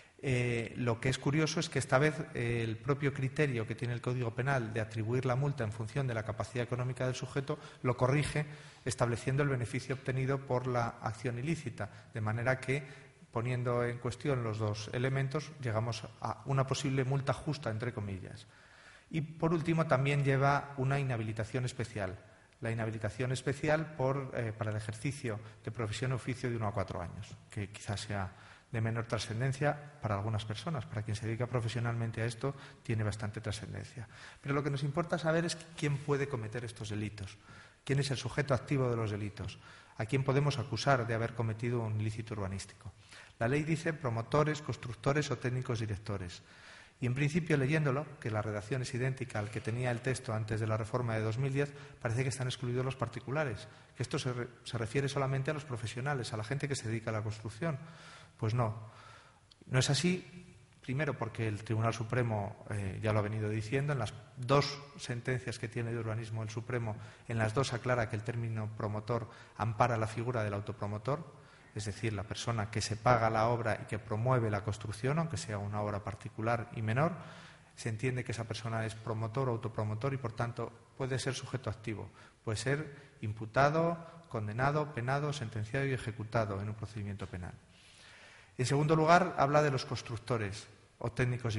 Lo que es curioso es que esta vez el propio criterio que tiene el Código Penal de atribuir la multa en función de la capacidad económica del sujeto lo corrige estableciendo el beneficio obtenido por la acción ilícita, de manera que, poniendo en cuestión los dos elementos, llegamos a una posible multa justa, entre comillas. Y, por último, también lleva una inhabilitación especial. La inhabilitación especial para el ejercicio de profesión o oficio de 1 a 4 años, que quizás sea de menor trascendencia para algunas personas. Para quien se dedica profesionalmente a esto, tiene bastante trascendencia. Pero lo que nos importa saber es quién puede cometer estos delitos, quién es el sujeto activo de los delitos, a quién podemos acusar de haber cometido un ilícito urbanístico. La ley dice promotores, constructores o técnicos directores. Y, en principio, leyéndolo, que la redacción es idéntica al que tenía el texto antes de la reforma de 2010, parece que están excluidos los particulares, que esto se refiere solamente a los profesionales, a la gente que se dedica a la construcción. Pues no es así, primero porque el Tribunal Supremo ya lo ha venido diciendo, en las dos sentencias que tiene de urbanismo el Supremo, en las dos aclara que el término promotor ampara la figura del autopromotor, es decir, la persona que se paga la obra y que promueve la construcción, aunque sea una obra particular y menor, se entiende que esa persona es promotor o autopromotor y, por tanto, puede ser sujeto activo, puede ser imputado, condenado, penado, sentenciado y ejecutado en un procedimiento penal. En segundo lugar, habla de los constructores o técnicos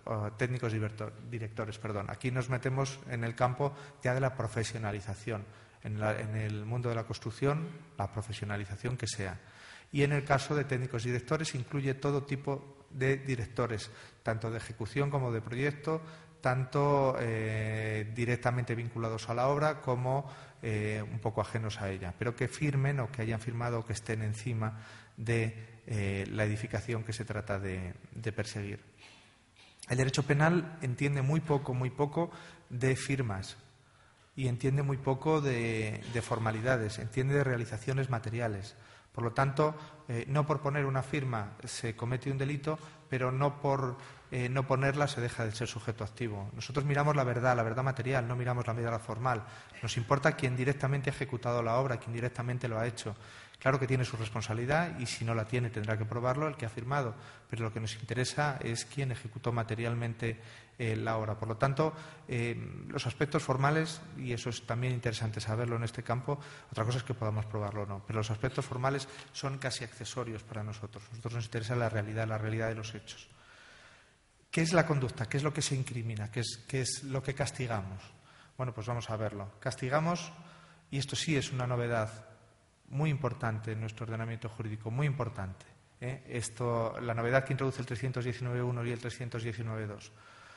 directores. Aquí nos metemos en el campo ya de la profesionalización. En el mundo de la construcción, la profesionalización que sea. Y en el caso de técnicos directores incluye todo tipo de directores, tanto de ejecución como de proyecto, tanto directamente vinculados a la obra como un poco ajenos a ella, pero que firmen o que hayan firmado o que estén encima de la edificación que se trata de perseguir. El derecho penal entiende muy poco de firmas y entiende muy poco de formalidades, entiende de realizaciones materiales. Por lo tanto, no por poner una firma se comete un delito, pero no por no ponerla se deja de ser sujeto activo. Nosotros miramos la verdad material, no miramos la medida formal. Nos importa quien directamente ha ejecutado la obra, quien directamente lo ha hecho. Claro que tiene su responsabilidad y si no la tiene tendrá que probarlo el que ha firmado, pero lo que nos interesa es quién ejecutó materialmente la obra. Por lo tanto, los aspectos formales, y eso es también interesante saberlo en este campo, otra cosa es que podamos probarlo o no, pero los aspectos formales son casi accesorios para nosotros. A nosotros nos interesa la realidad de los hechos. ¿Qué es la conducta? ¿Qué es lo que se incrimina? ¿Qué es lo que castigamos? Bueno, pues vamos a verlo. Castigamos, y esto sí es una novedad muy importante en nuestro ordenamiento jurídico, muy importante. La novedad que introduce el 319.1 y el 319.2.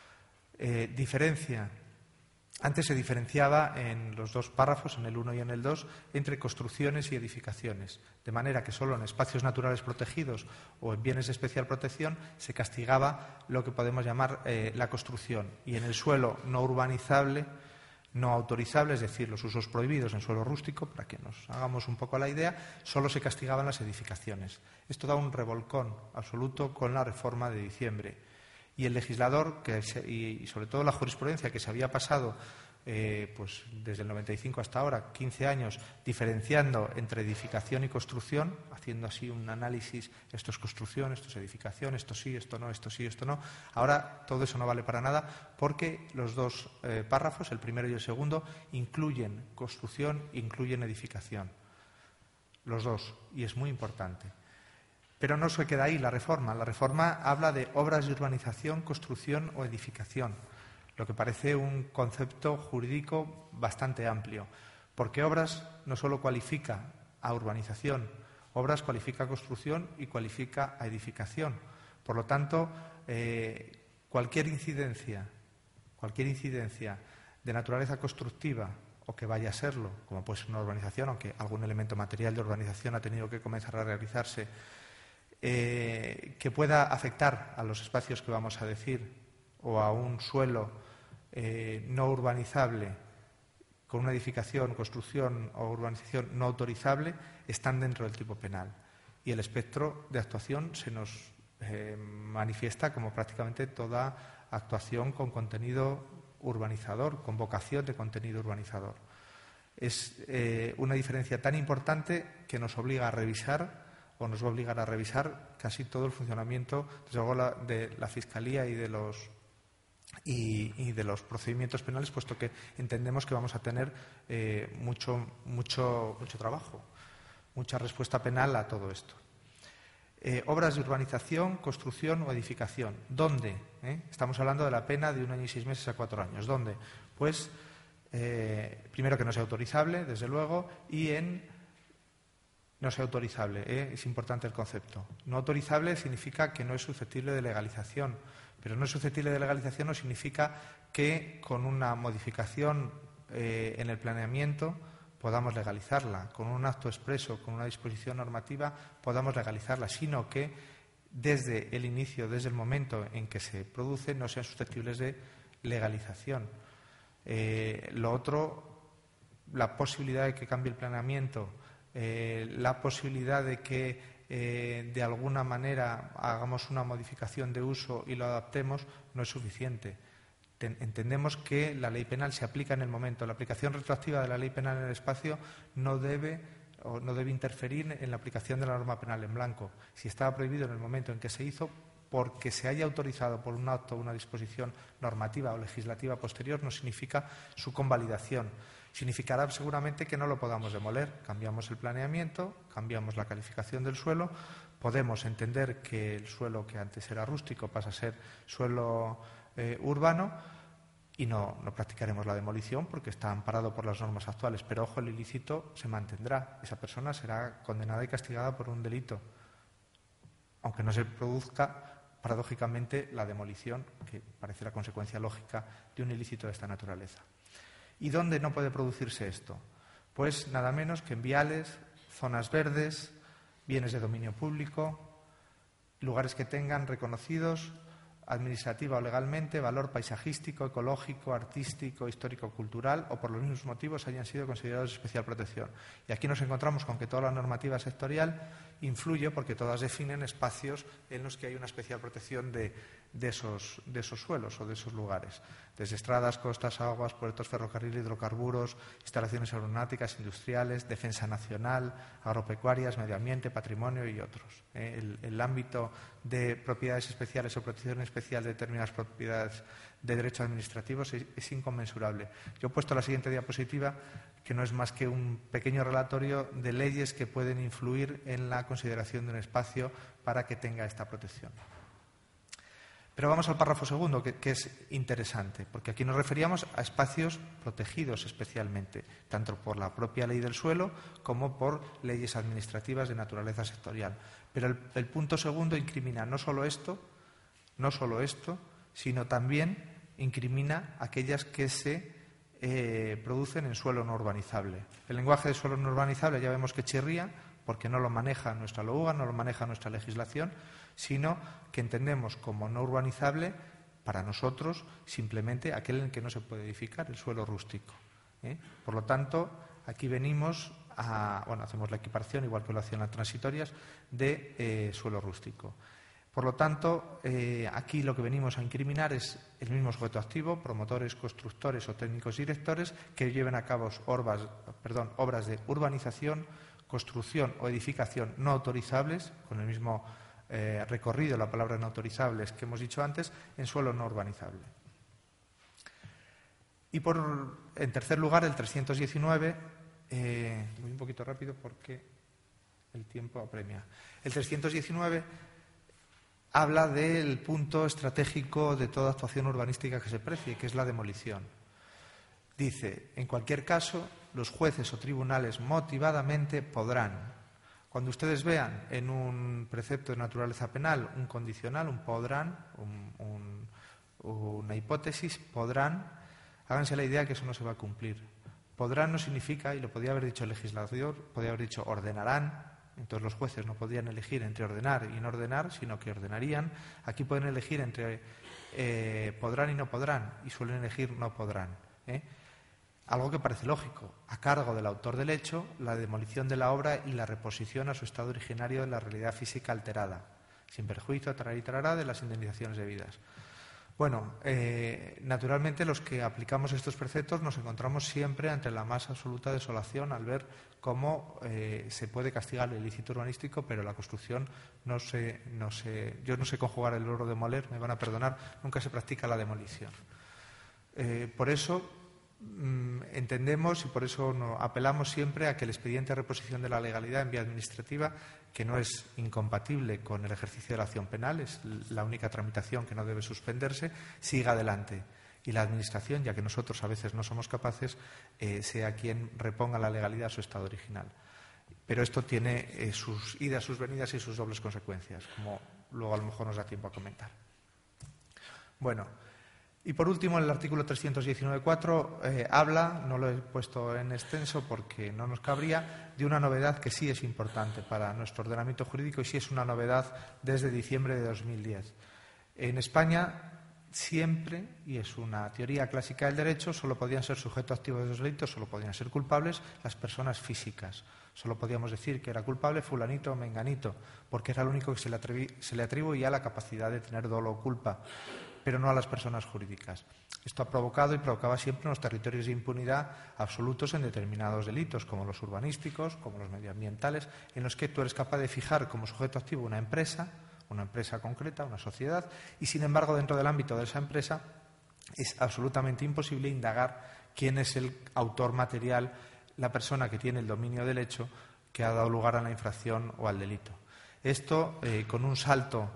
Diferencia. Antes se diferenciaba en los dos párrafos, en el 1 y en el 2, entre construcciones y edificaciones, de manera que solo en espacios naturales protegidos o en bienes de especial protección se castigaba lo que podemos llamar la construcción, y en el suelo no urbanizable, no autorizable, es decir, los usos prohibidos en suelo rústico, para que nos hagamos un poco la idea, solo se castigaban las edificaciones. Esto da un revolcón absoluto con la reforma de diciembre. Y el legislador, y sobre todo la jurisprudencia que se había pasado pues desde el 95 hasta ahora, 15 años, diferenciando entre edificación y construcción, haciendo así un análisis, esto es construcción, esto es edificación, esto sí, esto no, esto sí, esto no. Ahora todo eso no vale para nada porque los dos párrafos, el primero y el segundo, incluyen construcción, incluyen edificación. Los dos, y es muy importante. Pero no se queda ahí la reforma. La reforma habla de obras de urbanización, construcción o edificación, lo que parece un concepto jurídico bastante amplio, porque obras no solo cualifica a urbanización, obras cualifica a construcción y cualifica a edificación. Por lo tanto, cualquier incidencia de naturaleza constructiva o que vaya a serlo, como puede ser una urbanización, aunque algún elemento material de urbanización ha tenido que comenzar a realizarse, que pueda afectar a los espacios que vamos a decir o a un suelo no urbanizable con una edificación, construcción o urbanización no autorizable, están dentro del tipo penal. Y el espectro de actuación se nos manifiesta como prácticamente toda actuación con contenido urbanizador, con vocación de contenido urbanizador. Es una diferencia tan importante que nos obliga a revisar o nos va a obligar a revisar casi todo el funcionamiento, desde luego, de la Fiscalía y de los procedimientos penales, puesto que entendemos que vamos a tener mucho trabajo, mucha respuesta penal a todo esto. Obras de urbanización, construcción o edificación. ¿Dónde? Estamos hablando de la pena de 1 año y 6 meses a 4 años. ¿Dónde? Pues, primero, que no sea autorizable, desde luego, y no sea autorizable, es importante el concepto. No autorizable significa que no es susceptible de legalización, pero no es susceptible de legalización no significa que con una modificación en el planeamiento podamos legalizarla, con un acto expreso, con una disposición normativa podamos legalizarla, sino que desde el inicio, desde el momento en que se produce, no sean susceptibles de legalización. Lo otro, la posibilidad de que cambie el planeamiento, la posibilidad de que de alguna manera hagamos una modificación de uso y lo adaptemos, no es suficiente. Entendemos que la ley penal se aplica en el momento. La aplicación retroactiva de la ley penal en el espacio no debe interferir en la aplicación de la norma penal en blanco. Si estaba prohibido en el momento en que se hizo, porque se haya autorizado por un acto o una disposición normativa o legislativa posterior, no significa su convalidación. Significará seguramente que no lo podamos demoler. Cambiamos el planeamiento, cambiamos la calificación del suelo, podemos entender que el suelo que antes era rústico pasa a ser suelo urbano y no practicaremos la demolición porque está amparado por las normas actuales. Pero, ojo, el ilícito se mantendrá. Esa persona será condenada y castigada por un delito, aunque no se produzca paradójicamente la demolición, que parece la consecuencia lógica de un ilícito de esta naturaleza. ¿Y dónde no puede producirse esto? Pues nada menos que en viales, zonas verdes, bienes de dominio público, lugares que tengan reconocidos administrativa o legalmente valor paisajístico, ecológico, artístico, histórico-cultural o por los mismos motivos hayan sido considerados de especial protección. Y aquí nos encontramos con que toda la normativa sectorial influye porque todas definen espacios en los que hay una especial protección de esos suelos o de esos lugares, desde estradas, costas, aguas, puertos, ferrocarril, hidrocarburos, instalaciones aeronáuticas, industriales, defensa nacional, agropecuarias, medio ambiente, patrimonio y otros. El ámbito de propiedades especiales o protección especial de determinadas propiedades de derechos administrativos es inconmensurable. Yo he puesto la siguiente diapositiva, que no es más que un pequeño relatorio de leyes que pueden influir en la consideración de un espacio para que tenga esta protección. Pero vamos al párrafo segundo, que es interesante, porque aquí nos referíamos a espacios protegidos especialmente, tanto por la propia ley del suelo como por leyes administrativas de naturaleza sectorial. Pero el punto segundo incrimina no solo esto, sino también incrimina aquellas que se producen en suelo no urbanizable. El lenguaje de suelo no urbanizable ya vemos que chirría, porque no lo maneja nuestra LOUGA, no lo maneja nuestra legislación, sino que entendemos como no urbanizable, para nosotros, simplemente aquel en el que no se puede edificar, el suelo rústico. Por lo tanto, aquí venimos hacemos la equiparación, igual que lo hacían las transitorias, de suelo rústico. Por lo tanto, aquí lo que venimos a incriminar es el mismo sujeto activo, promotores, constructores o técnicos directores que lleven a cabo obras de urbanización, construcción o edificación no autorizables, con el mismo recorrido, la palabra no autorizables que hemos dicho antes, en suelo no urbanizable. Y en tercer lugar, el 319, voy un poquito rápido porque el tiempo apremia. El 319 habla del punto estratégico de toda actuación urbanística que se precie, que es la demolición. Dice, en cualquier caso, los jueces o tribunales motivadamente podrán. Cuando ustedes vean en un precepto de naturaleza penal un condicional, un podrán, una hipótesis, podrán, háganse la idea que eso no se va a cumplir. Podrán no significa, y lo podía haber dicho el legislador, podía haber dicho ordenarán. Entonces los jueces no podían elegir entre ordenar y no ordenar, sino que ordenarían. Aquí pueden elegir entre podrán y no podrán, y suelen elegir no podrán. Algo que parece lógico, a cargo del autor del hecho, la demolición de la obra y la reposición a su estado originario de la realidad física alterada, sin perjuicio, tarará, de las indemnizaciones debidas. Bueno, naturalmente los que aplicamos estos preceptos nos encontramos siempre ante la más absoluta desolación al ver cómo se puede castigar el ilícito urbanístico, pero la construcción yo no sé conjugar el verbo demoler, me van a perdonar, nunca se practica la demolición. Por eso entendemos y por eso apelamos siempre a que el expediente de reposición de la legalidad en vía administrativa, que no es incompatible con el ejercicio de la acción penal, es la única tramitación que no debe suspenderse, siga adelante. Y la Administración, ya que nosotros a veces no somos capaces, sea quien reponga la legalidad a su estado original. Pero esto tiene sus idas, sus venidas y sus dobles consecuencias, como luego a lo mejor nos da tiempo a comentar. Bueno, y por último, el artículo 319.4 habla, no lo he puesto en extenso porque no nos cabría, de una novedad que sí es importante para nuestro ordenamiento jurídico y sí es una novedad desde diciembre de 2010. En España siempre, y es una teoría clásica del derecho, solo podían ser sujeto activo de los delitos, solo podían ser culpables las personas físicas. Solo podíamos decir que era culpable fulanito o menganito, porque era el único que se le atribuía la capacidad de tener dolo o culpa, pero no a las personas jurídicas. Esto ha provocado y provocaba siempre unos territorios de impunidad absolutos en determinados delitos, como los urbanísticos, como los medioambientales, en los que tú eres capaz de fijar como sujeto activo una empresa concreta, una sociedad, y sin embargo dentro del ámbito de esa empresa es absolutamente imposible indagar quién es el autor material, la persona que tiene el dominio del hecho que ha dado lugar a la infracción o al delito. Esto con un salto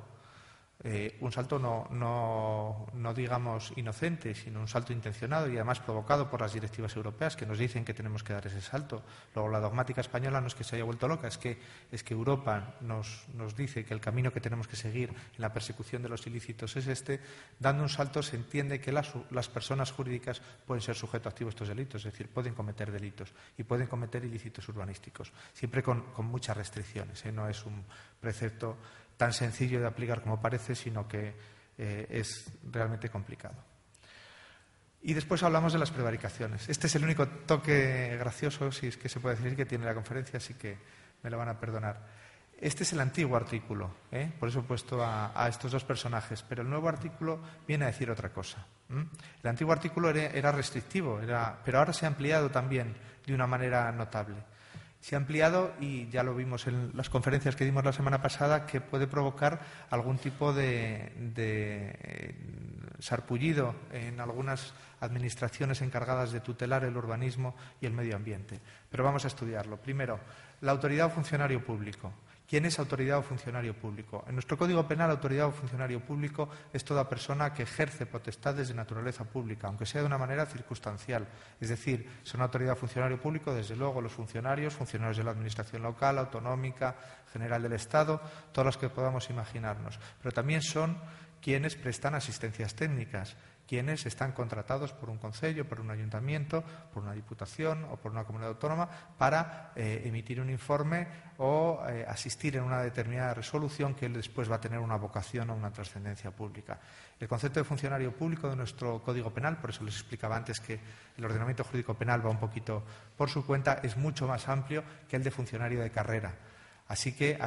no digamos inocente, sino un salto intencionado y además provocado por las directivas europeas que nos dicen que tenemos que dar ese salto. Luego la dogmática española no es que se haya vuelto loca, es que Europa nos dice que el camino que tenemos que seguir en la persecución de los ilícitos es este. Dando un salto se entiende que las personas jurídicas pueden ser sujeto activo a estos delitos, es decir, pueden cometer delitos y pueden cometer ilícitos urbanísticos, siempre con muchas restricciones, no es un precepto tan sencillo de aplicar como parece, sino que es realmente complicado. Y después hablamos de las prevaricaciones. Este es el único toque gracioso, si es que se puede decir, que tiene la conferencia, así que me lo van a perdonar. Este es el antiguo artículo, por eso he puesto a estos dos personajes, pero el nuevo artículo viene a decir otra cosa. El antiguo artículo era restrictivo, pero ahora se ha ampliado también de una manera notable. Se ha ampliado, y ya lo vimos en las conferencias que dimos la semana pasada, que puede provocar algún tipo de sarpullido en algunas administraciones encargadas de tutelar el urbanismo y el medio ambiente. Pero vamos a estudiarlo. Primero, la autoridad o funcionario público. ¿Quién es autoridad o funcionario público? En nuestro Código Penal, autoridad o funcionario público es toda persona que ejerce potestades de naturaleza pública, aunque sea de una manera circunstancial. Es decir, son autoridad o funcionario público, desde luego, los funcionarios de la Administración local, autonómica, general del Estado, todos los que podamos imaginarnos. Pero también son quienes prestan asistencias técnicas, quienes están contratados por un concello, por un ayuntamiento, por una diputación o por una comunidad autónoma para emitir un informe o asistir en una determinada resolución que después va a tener una vocación o una trascendencia pública. El concepto de funcionario público de nuestro Código Penal, por eso les explicaba antes que el ordenamiento jurídico penal va un poquito por su cuenta, es mucho más amplio que el de funcionario de carrera. Así que aquí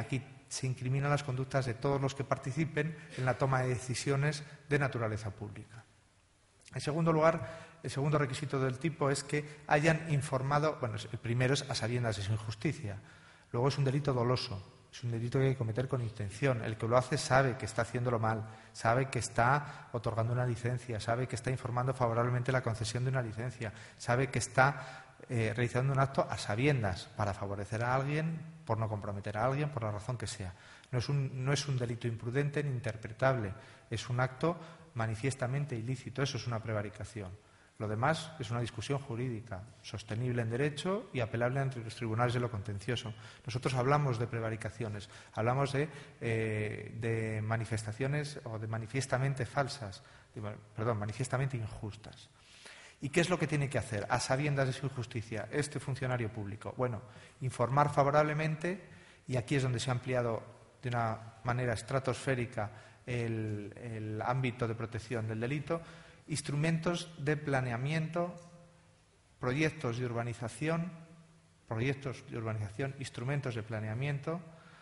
se incriminan las conductas de todos los que participen en la toma de decisiones de naturaleza pública. En segundo lugar, el segundo requisito del tipo es que hayan informado, bueno, el primero es a sabiendas de su injusticia, luego es un delito doloso, es un delito que hay que cometer con intención. El que lo hace sabe que está haciéndolo mal, sabe que está otorgando una licencia, sabe que está informando favorablemente la concesión de una licencia, sabe que está realizando un acto a sabiendas para favorecer a alguien, por no comprometer a alguien, por la razón que sea. No es un delito imprudente ni interpretable, es un acto manifiestamente ilícito, eso es una prevaricación. Lo demás es una discusión jurídica, sostenible en derecho y apelable ante los tribunales de lo contencioso. Nosotros hablamos de prevaricaciones, hablamos de manifestaciones o de manifiestamente falsas, manifiestamente injustas. ¿Y qué es lo que tiene que hacer a sabiendas de su injusticia este funcionario público? Bueno, informar favorablemente, y aquí es donde se ha ampliado de una manera estratosférica el ámbito de protección del delito, instrumentos de planeamiento, proyectos de urbanización, instrumentos de planeamiento,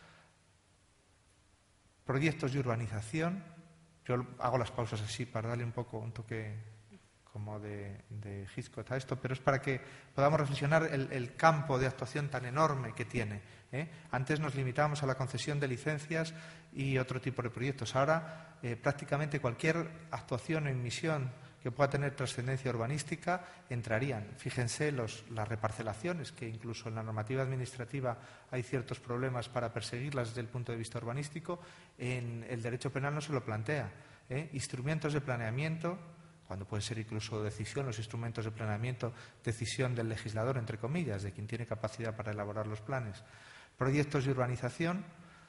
proyectos de urbanización. Yo hago las pausas así para darle un poco un toque como de Hitchcock a esto, pero es para que podamos reflexionar el campo de actuación tan enorme que tiene. Antes nos limitábamos a la concesión de licencias y otro tipo de proyectos. Ahora, prácticamente cualquier actuación o inmisión que pueda tener trascendencia urbanística entrarían. Fíjense las reparcelaciones, que incluso en la normativa administrativa hay ciertos problemas para perseguirlas desde el punto de vista urbanístico. En el derecho penal no se lo plantea. Instrumentos de planeamiento, cuando puede ser incluso decisión, los instrumentos de planeamiento, decisión del legislador, entre comillas, de quien tiene capacidad para elaborar los planes. Proyectos de urbanización,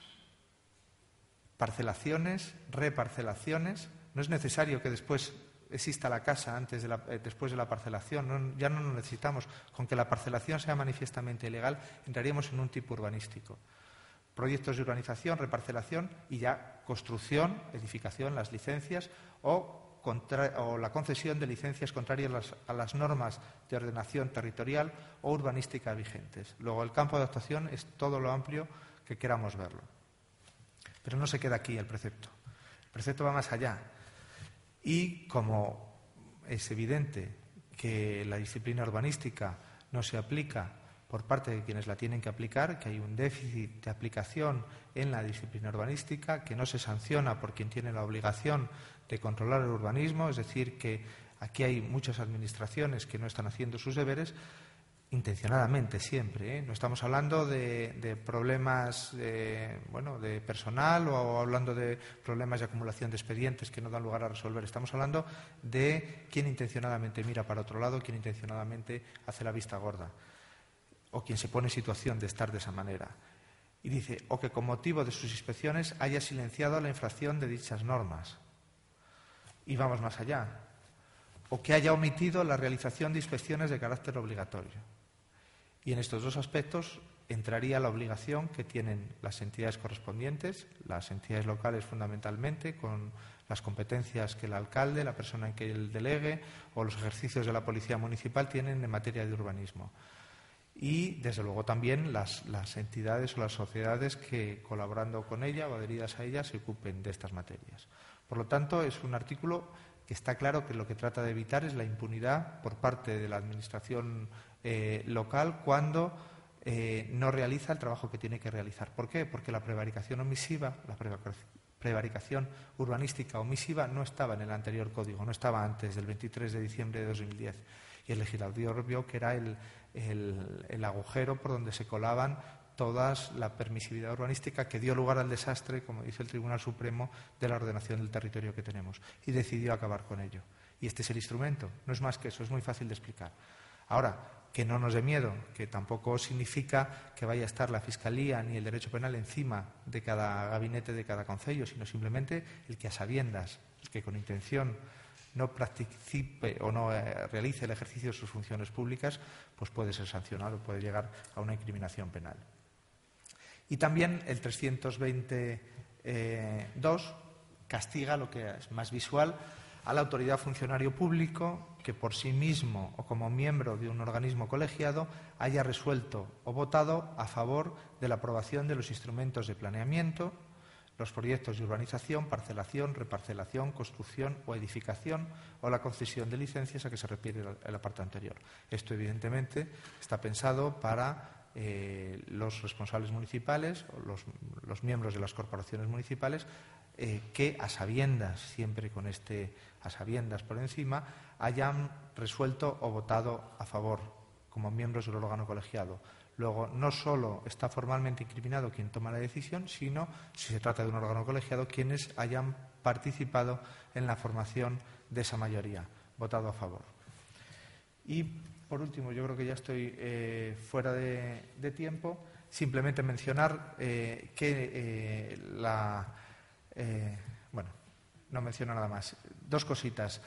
parcelaciones, reparcelaciones. No es necesario que después exista la casa después de la parcelación. Ya no lo necesitamos. Con que la parcelación sea manifiestamente ilegal, entraríamos en un tipo urbanístico. Proyectos de urbanización, reparcelación y ya construcción, edificación, las licencias o la concesión de licencias contrarias a las normas de ordenación territorial o urbanística vigentes. Luego, el campo de actuación es todo lo amplio que queramos verlo. Pero no se queda aquí el precepto. El precepto va más allá. Y como es evidente que la disciplina urbanística no se aplica por parte de quienes la tienen que aplicar, que hay un déficit de aplicación en la disciplina urbanística, que no se sanciona por quien tiene la obligación de controlar el urbanismo, es decir, que aquí hay muchas administraciones que no están haciendo sus deberes, intencionadamente siempre. No estamos hablando de problemas de personal o hablando de problemas de acumulación de expedientes que no dan lugar a resolver. Estamos hablando de quien intencionadamente mira para otro lado, quien intencionadamente hace la vista gorda o quien se pone en situación de estar de esa manera. Y dice, o que con motivo de sus inspecciones haya silenciado la infracción de dichas normas. Y vamos más allá. O que haya omitido la realización de inspecciones de carácter obligatorio. Y en estos dos aspectos entraría la obligación que tienen las entidades correspondientes, las entidades locales fundamentalmente, con las competencias que el alcalde, la persona en que él delegue o los ejercicios de la policía municipal tienen en materia de urbanismo. Y, desde luego, también las entidades o las sociedades que, colaborando con ella o adheridas a ella, se ocupen de estas materias. Por lo tanto, es un artículo que está claro que lo que trata de evitar es la impunidad por parte de la administración local cuando no realiza el trabajo que tiene que realizar. ¿Por qué? Porque la prevaricación omisiva, la prevaricación urbanística omisiva no estaba en el anterior código, no estaba antes del 23 de diciembre de 2010. Y el legislador vio que era el agujero por donde se colaban toda la permisividad urbanística que dio lugar al desastre, como dice el Tribunal Supremo, de la ordenación del territorio que tenemos. Y decidió acabar con ello. Y este es el instrumento. No es más que eso, es muy fácil de explicar. Ahora, que no nos dé miedo, que tampoco significa que vaya a estar la Fiscalía ni el Derecho Penal encima de cada gabinete, de cada concello, sino simplemente el que a sabiendas, el que con intención no participe o no realice el ejercicio de sus funciones públicas, pues puede ser sancionado, puede llegar a una incriminación penal. Y también el 320.2 castiga, lo que es más visual, a la autoridad funcionario público que por sí mismo o como miembro de un organismo colegiado haya resuelto o votado a favor de la aprobación de los instrumentos de planeamiento, los proyectos de urbanización, parcelación, reparcelación, construcción o edificación o la concesión de licencias a que se refiere el apartado anterior. Esto, evidentemente, está pensado para los responsables municipales o los miembros de las corporaciones municipales que, a sabiendas, siempre con a sabiendas por encima, hayan resuelto o votado a favor como miembros del órgano colegiado. Luego, no solo está formalmente incriminado quien toma la decisión, sino, si se trata de un órgano colegiado, quienes hayan participado en la formación de esa mayoría, votado a favor. Y, por último, yo creo que ya estoy fuera de tiempo, simplemente mencionar que bueno, no menciono nada más. Dos cositas.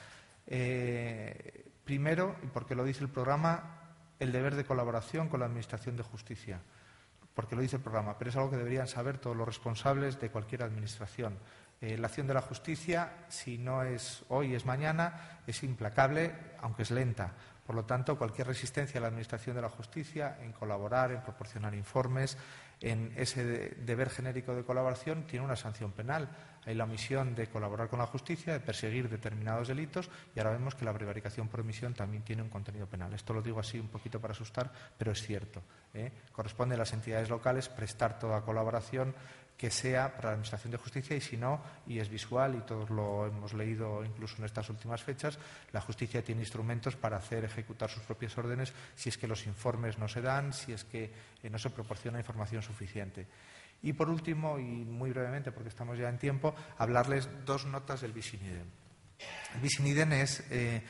Primero, y porque lo dice el programa, el deber de colaboración con la Administración de Justicia, porque lo dice el programa, pero es algo que deberían saber todos los responsables de cualquier administración. La acción de la justicia, si no es hoy, es mañana, es implacable, aunque es lenta. Por lo tanto, cualquier resistencia a la Administración de la Justicia en colaborar, en proporcionar informes, en ese deber genérico de colaboración, tiene una sanción penal. Hay la omisión de colaborar con la justicia, de perseguir determinados delitos, y ahora vemos que la prevaricación por omisión también tiene un contenido penal. Esto lo digo así un poquito para asustar, pero es cierto. Corresponde a las entidades locales prestar toda colaboración que sea para la Administración de Justicia, y si no, y es visual, y todos lo hemos leído incluso en estas últimas fechas, la justicia tiene instrumentos para hacer ejecutar sus propias órdenes si es que los informes no se dan, si es que no se proporciona información suficiente. Y por último, y muy brevemente porque estamos ya en tiempo, hablarles dos notas del bis in idem. El bis in idem es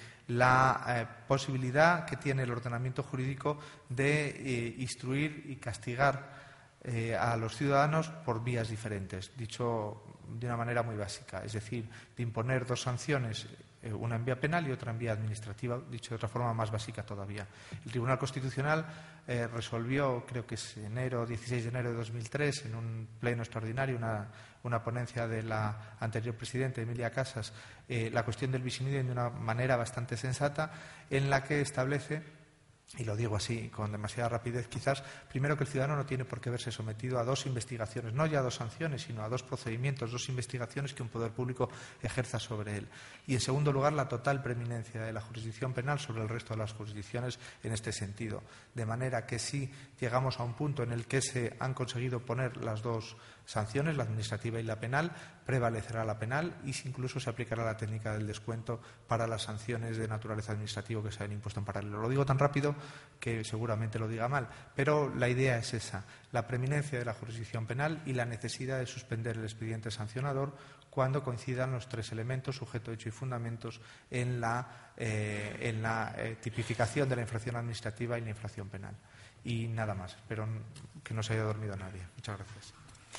la posibilidad que tiene el ordenamiento jurídico de instruir y castigar a los ciudadanos por vías diferentes, dicho de una manera muy básica, es decir, de imponer dos sanciones, una en vía penal y otra en vía administrativa, dicho de otra forma más básica todavía. El Tribunal Constitucional resolvió, creo que es 16 de enero de 2003, en un pleno extraordinario, una ponencia de la anterior presidenta, Emilia Casas, la cuestión del bis in idem de una manera bastante sensata, en la que establece, y lo digo así con demasiada rapidez quizás, primero que el ciudadano no tiene por qué verse sometido a dos investigaciones, no ya a dos sanciones, sino a dos procedimientos, dos investigaciones que un poder público ejerza sobre él. Y en segundo lugar, la total preeminencia de la jurisdicción penal sobre el resto de las jurisdicciones en este sentido. De manera que si llegamos a un punto en el que se han conseguido poner las dos sanciones, la administrativa y la penal, prevalecerá la penal y incluso se aplicará la técnica del descuento para las sanciones de naturaleza administrativa que se han impuesto en paralelo. Lo digo tan rápido que seguramente lo diga mal, pero la idea es esa, la preeminencia de la jurisdicción penal y la necesidad de suspender el expediente sancionador cuando coincidan los tres elementos, sujeto, hecho y fundamentos, en la tipificación de la infracción administrativa y la infracción penal. Y nada más, espero que no se haya dormido nadie. Muchas gracias.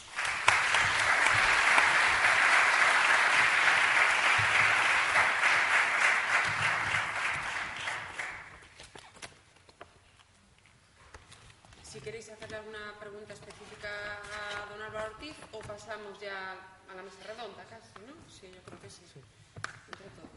Si queréis hacerle alguna pregunta específica a don Álvaro Ortiz o pasamos ya a la mesa redonda casi, ¿no? Sí, yo creo que sí. Entre todos.